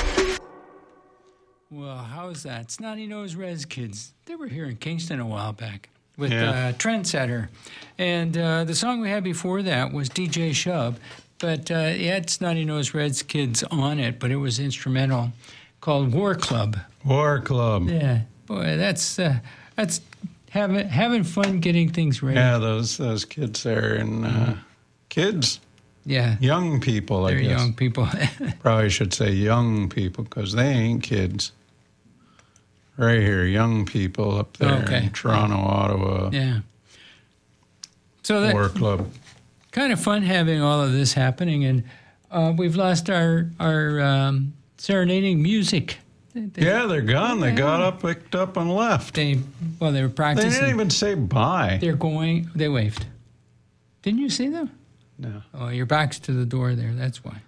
S2: Well, how's that? Snotty Nose Rez Kids. They were here in Kingston a while back with
S3: Yeah.
S2: uh, Trendsetter. And uh, the song we had before that was D J Shub. But uh, it had Snotty Nose Rez Kids on it, but it was instrumental, called War Club.
S3: War Club.
S2: Yeah. Boy, that's uh, that's having having fun getting things ready.
S3: Yeah, those those kids there and uh, kids.
S2: Yeah.
S3: Young people, I
S2: They're
S3: guess.
S2: young people.
S3: Probably should say young people because they ain't kids. Right here, young people up there
S2: Okay.
S3: in Toronto, Ottawa.
S2: Yeah. So that
S3: War Club.
S2: kind of fun having all of this happening, and uh, we've lost our our um, serenading music. They,
S3: Yeah, they're gone. They got up, picked up, and left.
S2: They well, they were
S3: They
S2: practicing.
S3: didn't even say bye.
S2: They're going. They waved. Didn't you see them?
S3: No.
S2: Oh, your back's to the door there. That's why.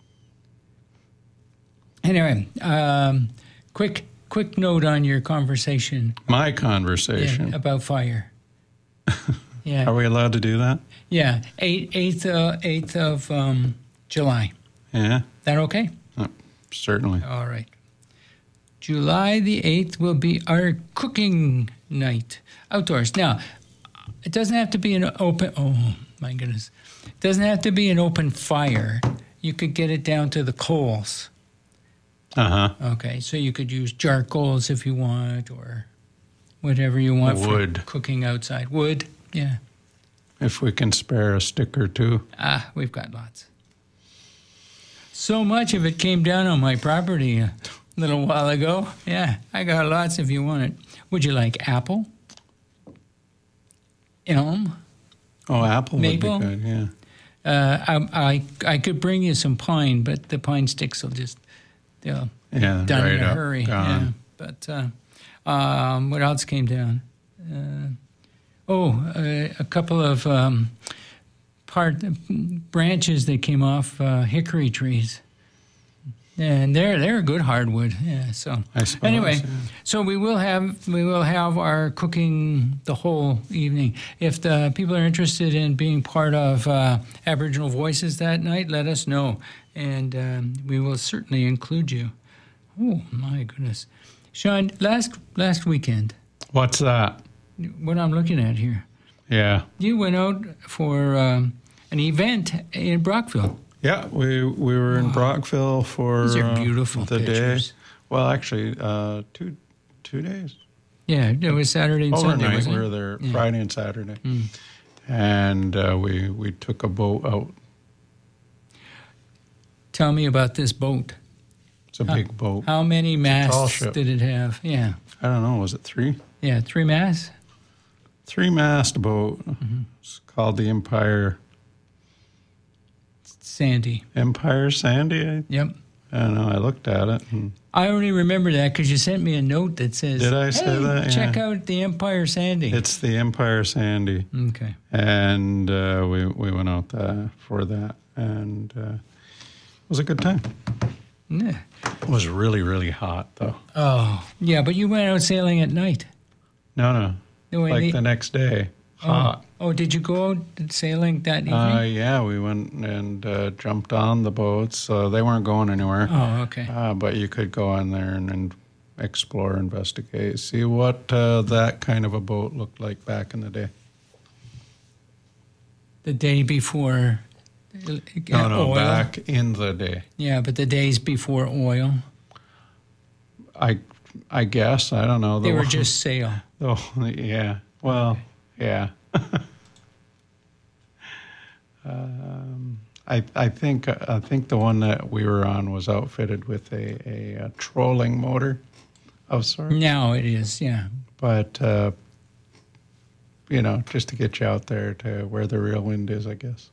S2: Anyway, um, quick quick note on your conversation.
S3: My conversation.
S2: Yeah, about fire. Yeah.
S3: Are we allowed to do that?
S2: Yeah, eight, eighth, uh, eighth of um, July.
S3: Yeah.
S2: That okay?
S3: Uh, certainly.
S2: All right. July the eighth will be our cooking night outdoors. Now, it doesn't have to be an open, oh my goodness. It doesn't have to be an open fire. You could get it down to the coals.
S3: Uh-huh.
S2: Okay, so you could use charcoals if you want or whatever you want
S3: Wood.
S2: for cooking outside. Wood, yeah.
S3: If we can spare a stick or two.
S2: Ah, we've got lots. So much of it came down on my property a little while ago. Yeah, I got lots if you want it. Would you like apple? Elm?
S3: Oh, apple
S2: Maple?
S3: would be good, yeah.
S2: Uh, I, I I could bring you some pine, but the pine sticks will just, they'll
S3: Yeah,
S2: done
S3: right
S2: in a
S3: up,
S2: hurry.
S3: gone.
S2: Yeah. But uh, um, what else came down? Uh, oh, uh, a couple of um, part branches that came off uh, hickory trees. And they're they're a good hardwood, yeah. So
S3: I suppose,
S2: anyway,
S3: yeah.
S2: so we will have we will have our cooking the whole evening. If the people are interested in being part of uh, Aboriginal Voices that night, let us know, and um, we will certainly include you. Oh my goodness, Sean! Last last weekend,
S3: What's that?
S2: what I'm looking at here,
S3: Yeah.
S2: you went out for um, an event in Brockville.
S3: Yeah, we we were in Brockville for
S2: These are
S3: uh,
S2: beautiful
S3: the
S2: pictures.
S3: day. Well, actually, uh, two two days.
S2: Yeah, it was Saturday and Sunday,
S3: Overnight,
S2: wasn't
S3: we
S2: it?
S3: were there
S2: Yeah.
S3: Friday and Saturday,
S2: Mm.
S3: and uh, we we took a boat out.
S2: Tell me about this boat.
S3: It's a
S2: How-
S3: big boat.
S2: How many
S3: tall
S2: masts
S3: ship.
S2: did it have? Yeah,
S3: I don't know. Was it three?
S2: yeah, three masts.
S3: Three mast boat.
S2: Mm-hmm.
S3: It's called the Empire.
S2: Sandy.
S3: Empire Sandy. I,
S2: Yep.
S3: I don't know. I looked at it. And
S2: I only remember that because you sent me a note that says,
S3: Did I say
S2: "Hey,
S3: that?
S2: check
S3: Yeah.
S2: out the Empire Sandy."
S3: it's the Empire Sandy.
S2: Okay.
S3: And uh, we we went out uh, for that, and uh, it was a good time.
S2: Yeah.
S3: It was really really hot though.
S2: Oh, yeah, but you went out sailing at night.
S3: No, no,
S2: No, I
S3: like
S2: mean-
S3: the next day, hot.
S2: Oh, oh, did you go out sailing that evening?
S3: Uh, yeah, we went and uh, jumped on the boats. Uh, they weren't going anywhere.
S2: Oh, okay.
S3: Uh, but you could go in there and, and explore, investigate, see what uh, that kind of a boat looked like back in the day.
S2: The day before
S3: No, no,
S2: oil.
S3: back in the day.
S2: Yeah, but the days before oil,
S3: I, I guess I don't know.
S2: they
S3: The
S2: were
S3: one-
S2: just sail.
S3: Oh, yeah. Well, yeah. um, I I think I think the one that we were on was outfitted with a, a, a trolling motor of sorts.
S2: Now it is, yeah.
S3: But uh, you know, just to get you out there to where the real wind is, I guess.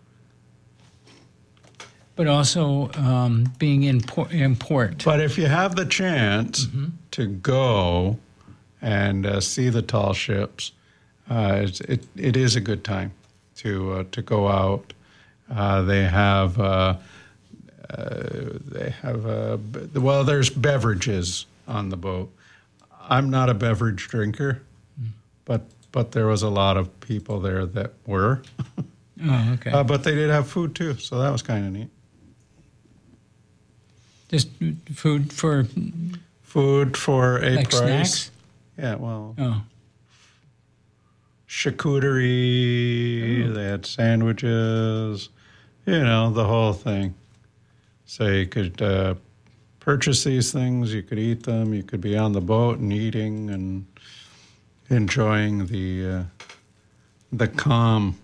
S2: But also um, being in, por- in port.
S3: But if you have the chance to go and uh, see the tall ships, uh, it's, it it is a good time to uh, to go out. Uh, they have uh, uh, they have uh, b- well, there's beverages on the boat. I'm not a beverage drinker, but but there was a lot of people there that were.
S2: Oh, okay.
S3: Uh, but they did have food too, so that was kind of neat.
S2: Just food for
S3: Food for a
S2: like
S3: price.
S2: snacks?
S3: Yeah, well,
S2: Oh,
S3: charcuterie. They had sandwiches. You know, the whole thing. So you could uh, purchase these things. You could eat them. You could be on the boat and eating and enjoying the uh, the calm.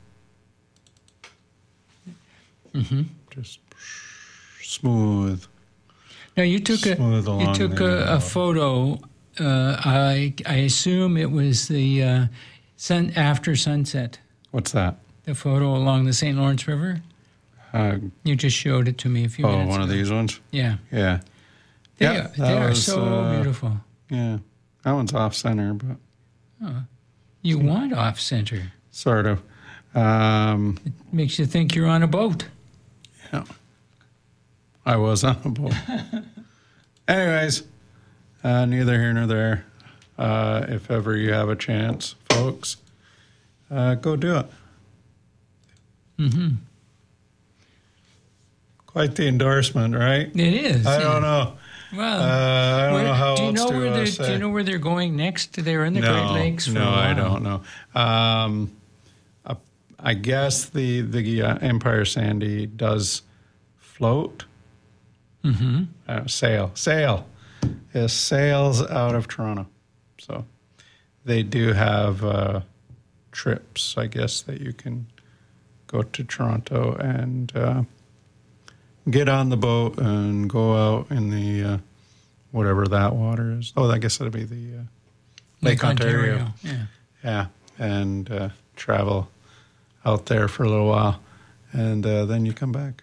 S2: Mm-hmm.
S3: Just smooth.
S2: now you took a
S3: Smooth
S2: you
S3: along
S2: took
S3: there.
S2: a, a photo. Uh, I I assume it was the uh, sun after sunset.
S3: What's that?
S2: The photo along the Saint Lawrence River.
S3: Uh,
S2: You just showed it to me a few
S3: oh,
S2: minutes
S3: one of
S2: ago.
S3: these ones?
S2: Yeah.
S3: Yeah.
S2: They
S3: Yeah,
S2: are,
S3: that
S2: they are
S3: was,
S2: so
S3: uh,
S2: beautiful.
S3: Yeah. That one's off center, but
S2: Oh, you want off center.
S3: sort of. Um,
S2: Makes you think you're on a boat.
S3: Yeah. I was on a boat. Anyways, uh, neither here nor there. Uh, if ever you have a chance, folks, uh, go do it.
S2: Mm-hmm.
S3: Quite the endorsement, right?
S2: It is.
S3: I
S2: yeah.
S3: don't know.
S2: Well,
S3: Uh, I don't
S2: where-
S3: know how
S2: do you
S3: else
S2: know
S3: to
S2: where
S3: uh,
S2: they're
S3: say.
S2: do you know where they're going next? They're in the
S3: no,
S2: Great Lakes. For
S3: no,
S2: a
S3: I
S2: while.
S3: don't know. Um, uh, I guess the the uh, Empire Sandy does float.
S2: Mm-hmm.
S3: Uh, sail, sail. It sails out of Toronto, so they do have uh, trips. I guess that you can go to Toronto and uh, get on the boat and go out in the uh, whatever that water is. Oh, I guess that'd be the uh, Lake,
S2: Lake
S3: Ontario.
S2: Ontario, yeah.
S3: Yeah, and uh, travel out there for a little while, and uh, then you come back.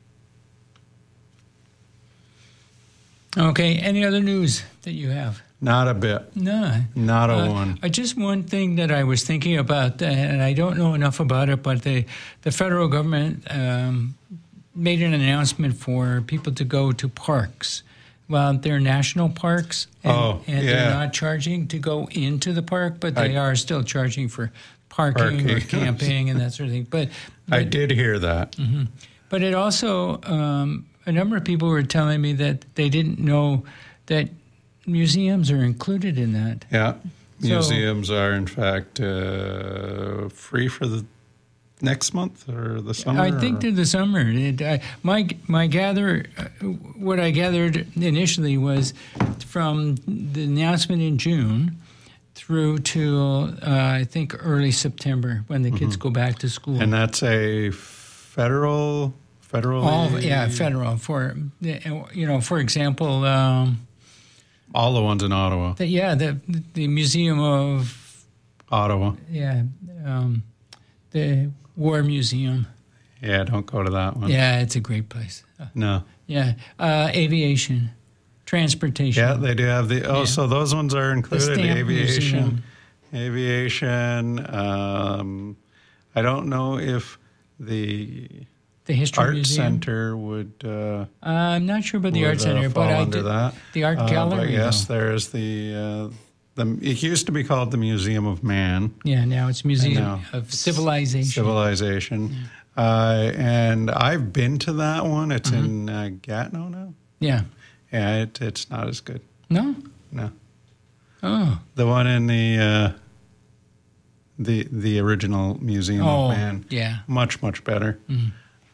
S2: Okay. Any other news that you have?
S3: Not a bit.
S2: No.
S3: Not a
S2: Uh,
S3: one.
S2: I just one thing that I was thinking about, uh, and I don't know enough about it, but the the federal government um, made an announcement for people to go to parks. Well, they're national parks, and,
S3: Oh,
S2: and
S3: yeah.
S2: they're not charging to go into the park, but they
S3: I-
S2: are still charging for parking, or
S3: Parking.
S2: camping and that sort of thing. But
S3: I did hear that.
S2: hmm But it also, um, a number of people were telling me that they didn't know that museums are included in that.
S3: Yeah,
S2: So-
S3: museums are in fact uh, free for the next month or the summer.
S2: I think
S3: or-
S2: through the summer. It, I, my my gather, uh, what I gathered initially was from the announcement in June through to uh, I think early September when the kids
S3: Mhm.
S2: go back to school.
S3: and that's a federal federal.
S2: All yeah, federal for you know, for example. Um,
S3: all the ones in Ottawa.
S2: The, yeah, the the Museum of
S3: Ottawa.
S2: yeah, um, the War Museum.
S3: Yeah, don't go to that one.
S2: Yeah, it's a great place. Uh,
S3: No.
S2: yeah, uh, aviation, transportation.
S3: Yeah, they do have the. Oh,
S2: Yeah.
S3: so those ones are included.
S2: Stamp
S3: Aviation,
S2: Museum.
S3: aviation. Um, I don't know if the
S2: The History
S3: art
S2: Museum.
S3: center would. Uh,
S2: I'm not sure about the
S3: would,
S2: art center,
S3: uh,
S2: but
S3: fall
S2: I
S3: under
S2: did,
S3: that.
S2: the art
S3: Uh,
S2: gallery.
S3: But yes,
S2: though.
S3: there's the. Uh, the it used to be called the Museum of Man.
S2: Yeah, now it's Museum
S3: now
S2: of Civilization.
S3: Civilization. Uh, and I've been to that one. It's in uh, Gatineau now.
S2: Yeah.
S3: Yeah, it, it's not as good.
S2: No.
S3: No.
S2: Oh.
S3: The one in the uh, the the original Museum
S2: Oh,
S3: of Man.
S2: yeah.
S3: Much much better.
S2: Mm.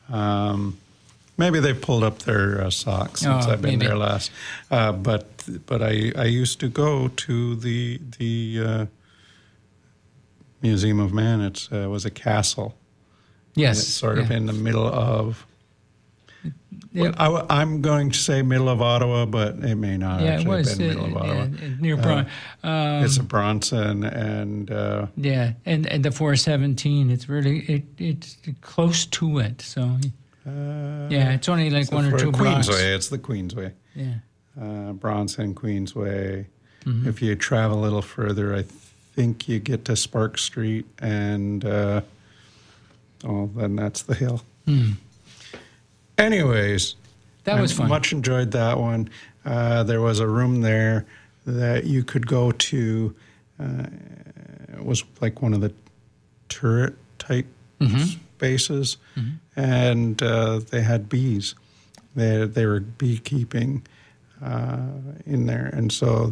S3: Um, maybe they've pulled up their uh, socks since
S2: Oh,
S3: I've been
S2: maybe.
S3: there last. Uh, but but I, I used to go to the the uh, Museum of Man. It's, uh, it was a castle.
S2: Yes,
S3: And it's sort of
S2: yeah.
S3: in the middle of...
S2: Yeah.
S3: Well, I, am going to say middle of Ottawa, but it may not
S2: Yeah, it
S3: actually
S2: was,
S3: have been
S2: uh,
S3: middle of Ottawa.
S2: yeah, near Bron-
S3: Uh,
S2: um,
S3: it's a Bronson and... Uh,
S2: Yeah, and, and the four seventeen, it's really, it it's close to it, so...
S3: Uh,
S2: yeah, it's only like
S3: it's
S2: one
S3: the
S2: or
S3: fir-
S2: two blocks.
S3: Queensway, it's the Queensway.
S2: Yeah.
S3: Uh, Bronson, Queensway.
S2: Mhm.
S3: If you travel a little further, I think you get to Spark Street, and uh, oh, then that's the hill.
S2: Hmm.
S3: Anyways,
S2: That was
S3: I
S2: fun.
S3: Much enjoyed that one. Uh, there was a room there that you could go to. Uh, it was like one of the turret type
S2: Mhm.
S3: spaces,
S2: Mhm.
S3: and uh, they had bees. They they were beekeeping uh, in there, and so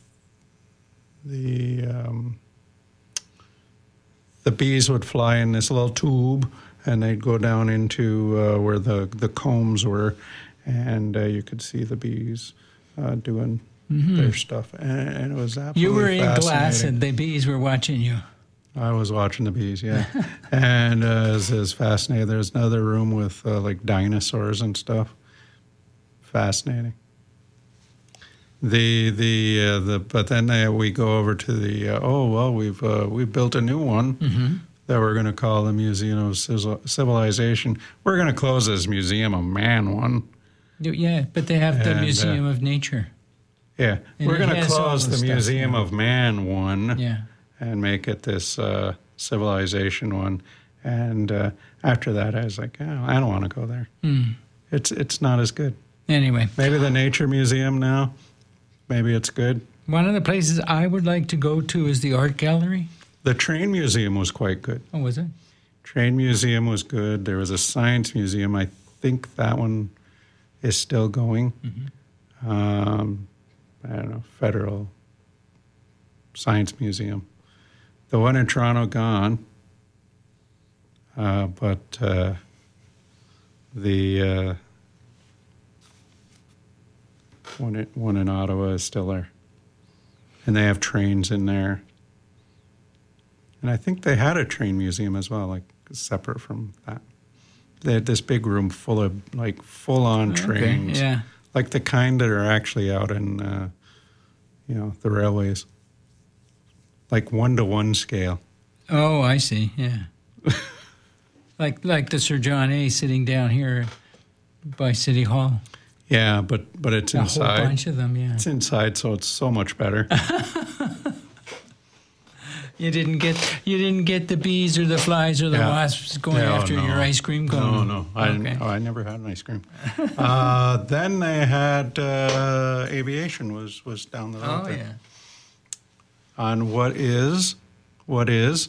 S3: the um, the bees would fly in this little tube, and they'd go down into uh, where the the combs were, and uh, you could see the bees uh, doing
S2: Mhm.
S3: their stuff, and, and it was absolutely
S2: You were in glass
S3: fascinating.
S2: and the bees were watching you.
S3: I was watching the bees, yeah, and uh, it, was, it was fascinating. There's another room with uh, like dinosaurs and stuff. Fascinating. The the uh, the but then uh, we go over to the uh, oh well we've uh, we built a new one
S2: Mhm.
S3: that we're going to call the Museum of Civil- Civilization. We're going to close this Museum of Man one.
S2: Yeah, but they have the
S3: And, uh,
S2: Museum of Nature.
S3: Yeah,
S2: And
S3: we're
S2: it
S3: going to
S2: has all
S3: close
S2: the
S3: the,
S2: stuff,
S3: Museum
S2: yeah.
S3: of Man one.
S2: Yeah.
S3: And make it this uh, civilization one. And uh, after that, I was like, oh, I don't want to go there.
S2: Hmm.
S3: It's it's not as good.
S2: Anyway.
S3: Maybe the Nature Museum now. Maybe it's good.
S2: One of the places I would like to go to is the Art Gallery.
S3: The Train Museum was quite good.
S2: Oh, was it?
S3: Train Museum was good. There was a Science Museum. I think that one is still going.
S2: Mm-hmm.
S3: Um, I don't know, Federal Science Museum. The one in Toronto gone, uh, but uh, the uh, one in, one in Ottawa is still there, and they have trains in there. And I think they had a train museum as well, like separate from that. They had this big room full of like full-on
S2: Okay,
S3: trains,
S2: yeah.
S3: like the kind that are actually out in, uh, you know, the railways, like one-to-one scale.
S2: Oh, I see. Yeah. like like the Sir John A. sitting down here by City Hall.
S3: Yeah, but but it's
S2: A whole
S3: inside.
S2: bunch of them, yeah.
S3: It's inside, so it's so much better.
S2: You didn't get you didn't get the bees or the flies or the
S3: Yeah.
S2: wasps going
S3: No,
S2: after
S3: no.
S2: your ice cream cone.
S3: No, no, I,
S2: Okay.
S3: oh, I never had an ice cream. uh, then they had uh, aviation was was down the road
S2: Oh
S3: there.
S2: yeah.
S3: On what is what is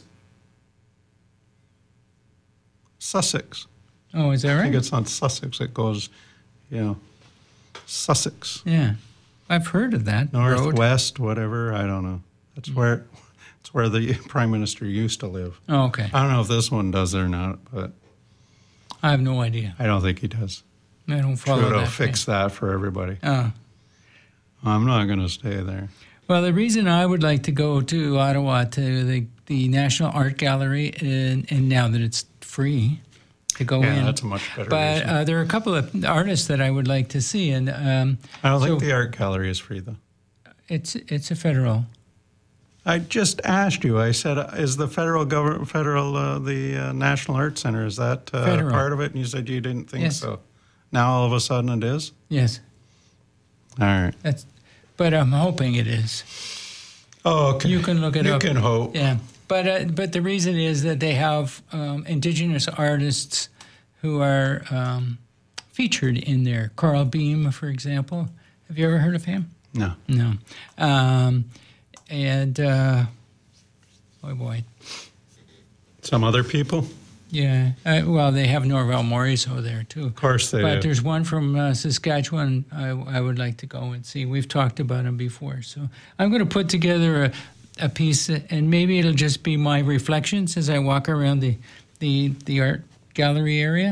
S3: Sussex.
S2: Oh, is that
S3: I think
S2: right?
S3: it's not Sussex. It goes, you know, Sussex.
S2: Yeah. I've heard of that road.
S3: Northwest, whatever. I don't know. That's where it's where the prime minister used to live.
S2: Oh, okay.
S3: I don't know if this one does or not, but
S2: I have no idea.
S3: I don't think he does.
S2: I don't follow
S3: Trudeau
S2: that.
S3: fix that for everybody.
S2: Oh.
S3: I'm not going to stay there.
S2: Well, the reason I would like to go to Ottawa to the, the National Art Gallery, and, and now that it's free to go
S3: Yeah,
S2: in.
S3: that's a much better
S2: But
S3: reason.
S2: uh, there are a couple of artists that I would like to see, and um,
S3: I don't
S2: so
S3: think the art gallery is free, though.
S2: it's it's a federal.
S3: I just asked you. I said, uh, "Is the federal government, federal, uh, the uh, National Art Center, is that uh,
S2: Federal.
S3: part of it?" And you said you didn't think
S2: Yes.
S3: so. Now all of a sudden it is.
S2: Yes,
S3: All right.
S2: that's. But I'm hoping it is.
S3: Oh, okay.
S2: You can look it
S3: you
S2: up.
S3: You can hope.
S2: Yeah, but uh, but the reason is that they have um, Indigenous artists who are um, featured in there. Carl Beam, for example. Have you ever heard of him?
S3: No.
S2: No. Um, and uh, oh boy,
S3: Some other people.
S2: yeah. Uh, well, they have Norval Morisot there too.
S3: Of course they
S2: But
S3: do.
S2: there's one from uh, Saskatchewan I, I would like to go and see. We've talked about him before. So I'm going to put together a, a piece, and maybe it'll just be my reflections as I walk around the, the, the art gallery area.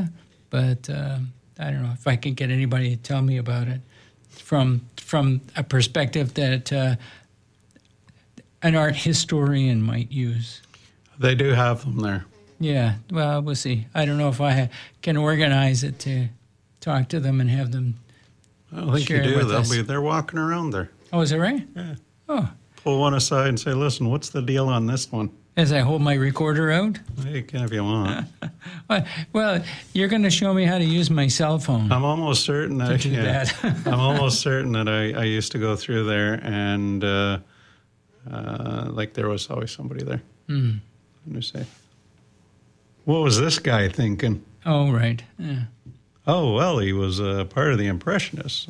S2: but uh, I don't know if I can get anybody to tell me about it from from a perspective that uh, an art historian might use.
S3: They do have them there.
S2: Yeah, well, we'll see. I don't know if I can organize it to talk to them and have them
S3: I don't think
S2: share
S3: you
S2: it
S3: do.
S2: with
S3: They'll
S2: us.
S3: be, they're walking around there.
S2: Oh, is that right?
S3: Yeah.
S2: Oh.
S3: Pull one aside and say, listen, what's the deal on this one?
S2: As I hold my recorder out?
S3: You can if you want.
S2: Well, you're going to show me how to use my cell phone.
S3: I'm almost certain that,
S2: do
S3: yeah,
S2: that.
S3: I'm almost certain that I, I used to go through there and uh, uh, like there was always somebody there.
S2: Hmm.
S3: Let me say, what was this guy thinking?
S2: Oh, right. Yeah.
S3: Oh, well, he was uh, part of the Impressionists.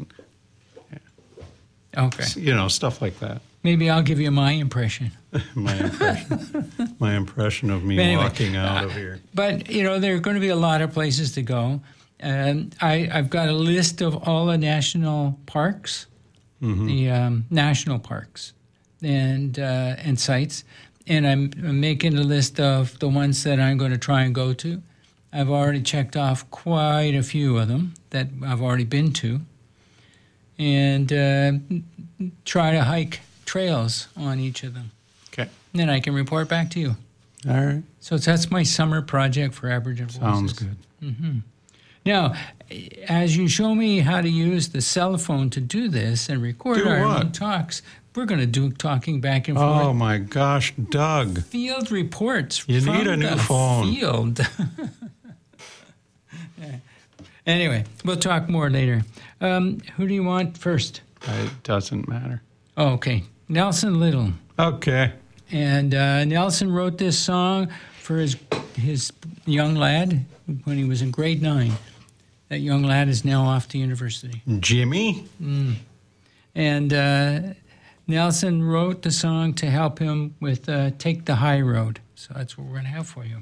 S2: Okay.
S3: You know, stuff like that.
S2: Maybe I'll give you my impression.
S3: my impression. My impression of me
S2: But anyway,
S3: walking out
S2: uh,
S3: of here.
S2: But, you know, there are going to be a lot of places to go. Um, I, I've got a list of all the national parks,
S3: Mhm.
S2: the um, national parks and uh, and sites. And I'm, I'm making a list of the ones that I'm going to try and go to. I've already checked off quite a few of them that I've already been to. And uh, try to hike trails on each of them.
S3: Okay.
S2: And then I can report back to you.
S3: All right.
S2: So that's my summer project for Aboriginal
S3: Sounds
S2: Voices.
S3: good.
S2: Mm-hmm. Now, as you show me how to use the cell phone to do this and record
S3: Do
S2: our
S3: what?
S2: own talks, we're going to do talking back and forth.
S3: Oh, my gosh, Doug.
S2: Field reports
S3: You
S2: from
S3: need a new
S2: the
S3: phone.
S2: field. Yeah. Anyway, we'll talk more later. Um, who do you want first?
S3: It doesn't matter.
S2: Oh, okay. Nelson Little.
S3: Okay.
S2: And uh, Nelson wrote this song for his his young lad when he was in grade nine. That young lad is now off to university.
S3: Jimmy?
S2: Mm. And uh, Nelson wrote the song to help him with uh, Take the High Road. So that's what we're going to have for you.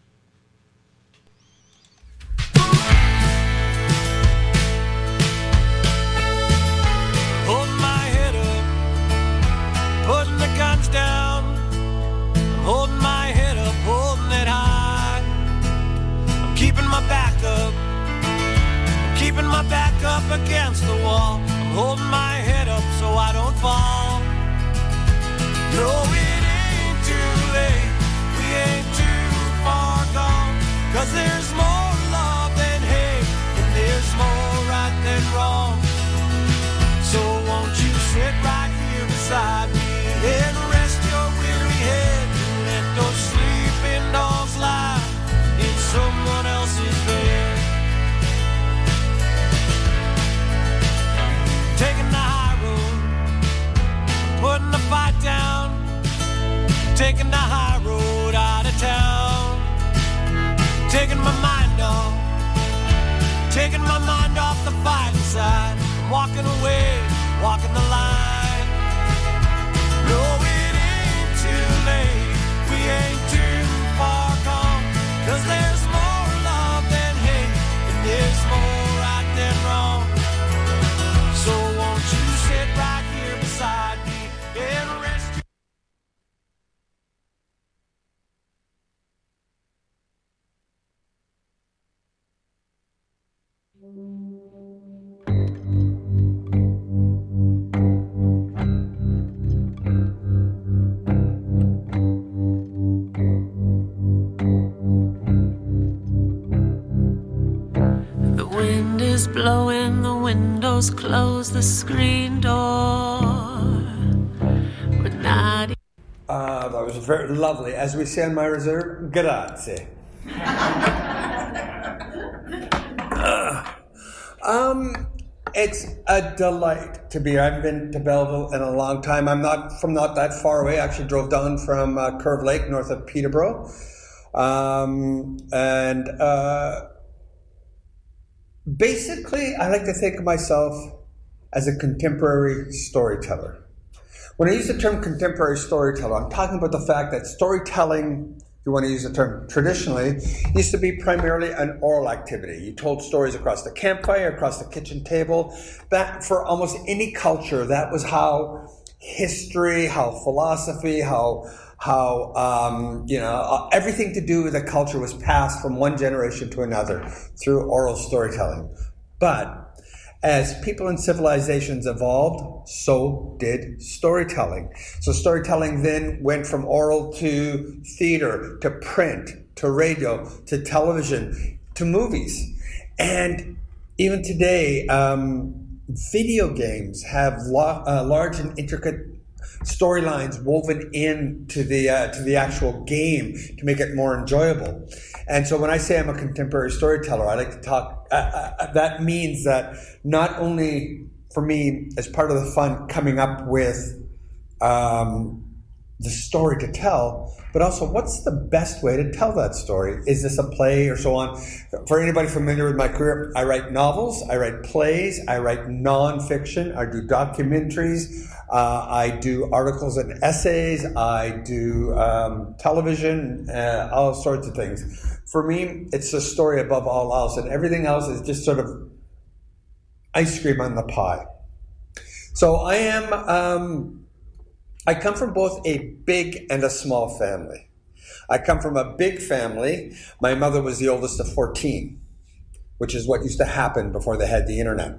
S13: Holding my head up, putting the guns down. I'm holding my head up, holding it high. I'm keeping my back up, I'm keeping my back up against the wall. I'm holding my head up so I don't fall. No, it ain't too late, we ain't too far gone. 'Cause there's more love than hate, and there's more right than wrong. So won't you sit right here beside me and rest your weary head and let those sleeping dogs lie in someone else's bed. Taking the high road, putting the fight down. Taking the high road out of town. Taking my mind off, taking my mind off the fighting side. I'm walking away, walking the line. No, it ain't too late, we ain't too far gone. 'Cause there's more love than hate, and there's more right than wrong. So won't you sit right here beside me and rest your
S14: The wind is blowing, the windows close, the screen door. We're not.
S15: Uh, that was very lovely. As we say on my reserve, grazie. uh, um, it's a delight to be here. I haven't been to Belleville in a long time. I'm not from not that far away. I actually drove down from uh, Curve Lake, north of Peterborough. Um, and uh, basically, I like to think of myself as a contemporary storyteller. When I use the term contemporary storyteller, I'm talking about the fact that storytelling, if you want to use the term traditionally, used to be primarily an oral activity. You told stories across the campfire, across the kitchen table. That for almost any culture, that was how history, how philosophy, how how um, you know everything to do with the culture was passed from one generation to another through oral storytelling. But as people and civilizations evolved, so did storytelling. So storytelling then went from oral to theater, to print, to radio, to television, to movies. And even today, um, video games have lo- uh, large and intricate storylines woven into the uh, to the actual game to make it more enjoyable. And so when I say I'm a contemporary storyteller, I like to talk, uh, uh, that means that not only for me as part of the fun coming up with um, the story to tell, but also what's the best way to tell that story? Is this a play or so on? For anybody familiar with my career, I write novels, I write plays, I write nonfiction, I do documentaries, uh, I do articles and essays, I do um, television, uh, all sorts of things. For me, it's a story above all else, and everything else is just sort of ice cream on the pie. So I am, um, I come from both a big and a small family. I come from a big family. My mother was the oldest of fourteen, which is what used to happen before they had the internet.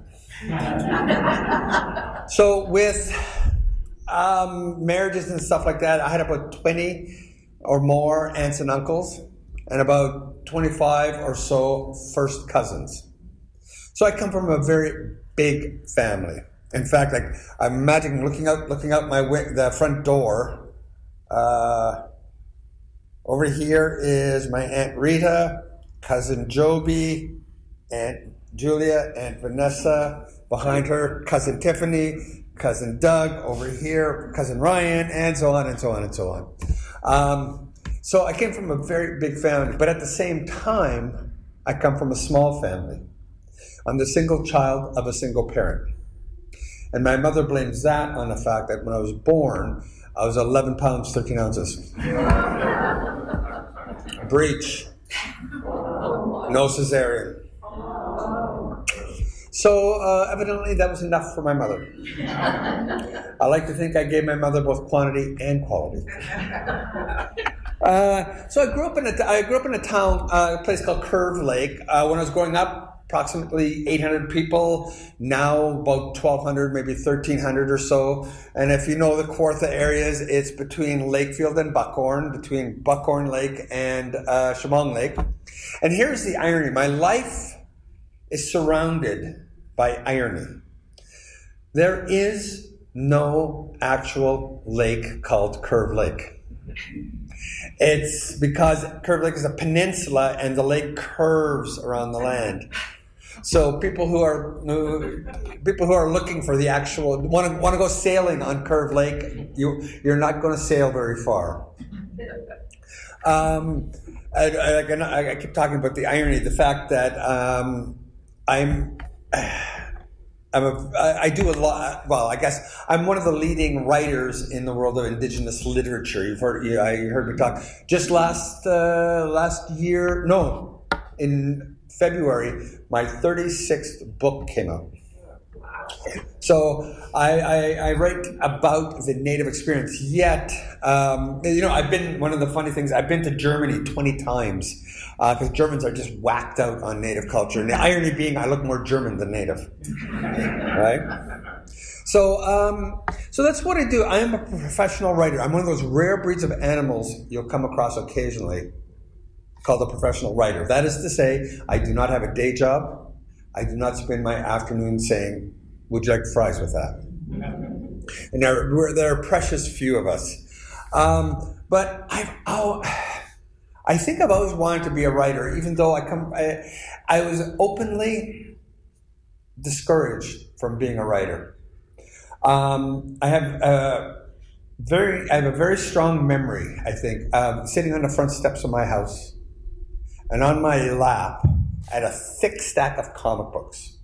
S15: So with um, marriages and stuff like that, I had about twenty or more aunts and uncles, and about twenty-five or so first cousins. So I come from a very big family. In fact, like I'm imagining looking out, looking out my wi- the front door. Uh, over here is my Aunt Rita, cousin Joby, Aunt Julia, Aunt Vanessa. Behind her, cousin Tiffany, cousin Doug. Over here, cousin Ryan, and so on and so on and so on. Um, So I came from a very big family, but at the same time, I come from a small family. I'm the single child of a single parent. And my mother blames that on the fact that when I was born, I was eleven pounds, thirteen ounces. Breech. No cesarean. So uh, evidently that was enough for my mother. I like to think I gave my mother both quantity and quality. Uh, so I grew up in a I grew up in a town, uh, a place called Curve Lake. Uh, when I was growing up, approximately eight hundred people. Now about twelve hundred, maybe thirteen hundred or so. And if you know the Kawartha areas, it's between Lakefield and Buckhorn, between Buckhorn Lake and uh, Chemung Lake. And here's the irony: my life is surrounded by irony. There is no actual lake called Curve Lake. It's because Curve Lake is a peninsula and the lake curves around the land. So people who are who, people who are looking for the actual want to want to go sailing on Curve Lake, you you're not going to sail very far. Um, I, I, I keep talking about the irony, the fact that um, I'm. I'm a, I do a lot. Well, I guess I'm one of the leading writers in the world of Indigenous literature. You've heard, you, I heard me talk just last uh, last year. No, in February, my thirty-sixth book came out. So I, I, I write about the Native experience. Yet, um, you know, I've been one of the funny things. I've been to Germany twenty times. Because uh, Germans are just whacked out on Native culture. And the irony being, I look more German than Native, right? So, um, so that's what I do. I am a professional writer. I'm one of those rare breeds of animals you'll come across occasionally called a professional writer. That is to say, I do not have a day job. I do not spend my afternoon saying, would you like fries with that? And there, there are precious few of us. Um, but I've... Oh, I think I've always wanted to be a writer, even though I come, I, I was openly discouraged from being a writer. Um, I have a very, I have a very strong memory. I think um, sitting on the front steps of my house, and on my lap, I had a thick stack of comic books.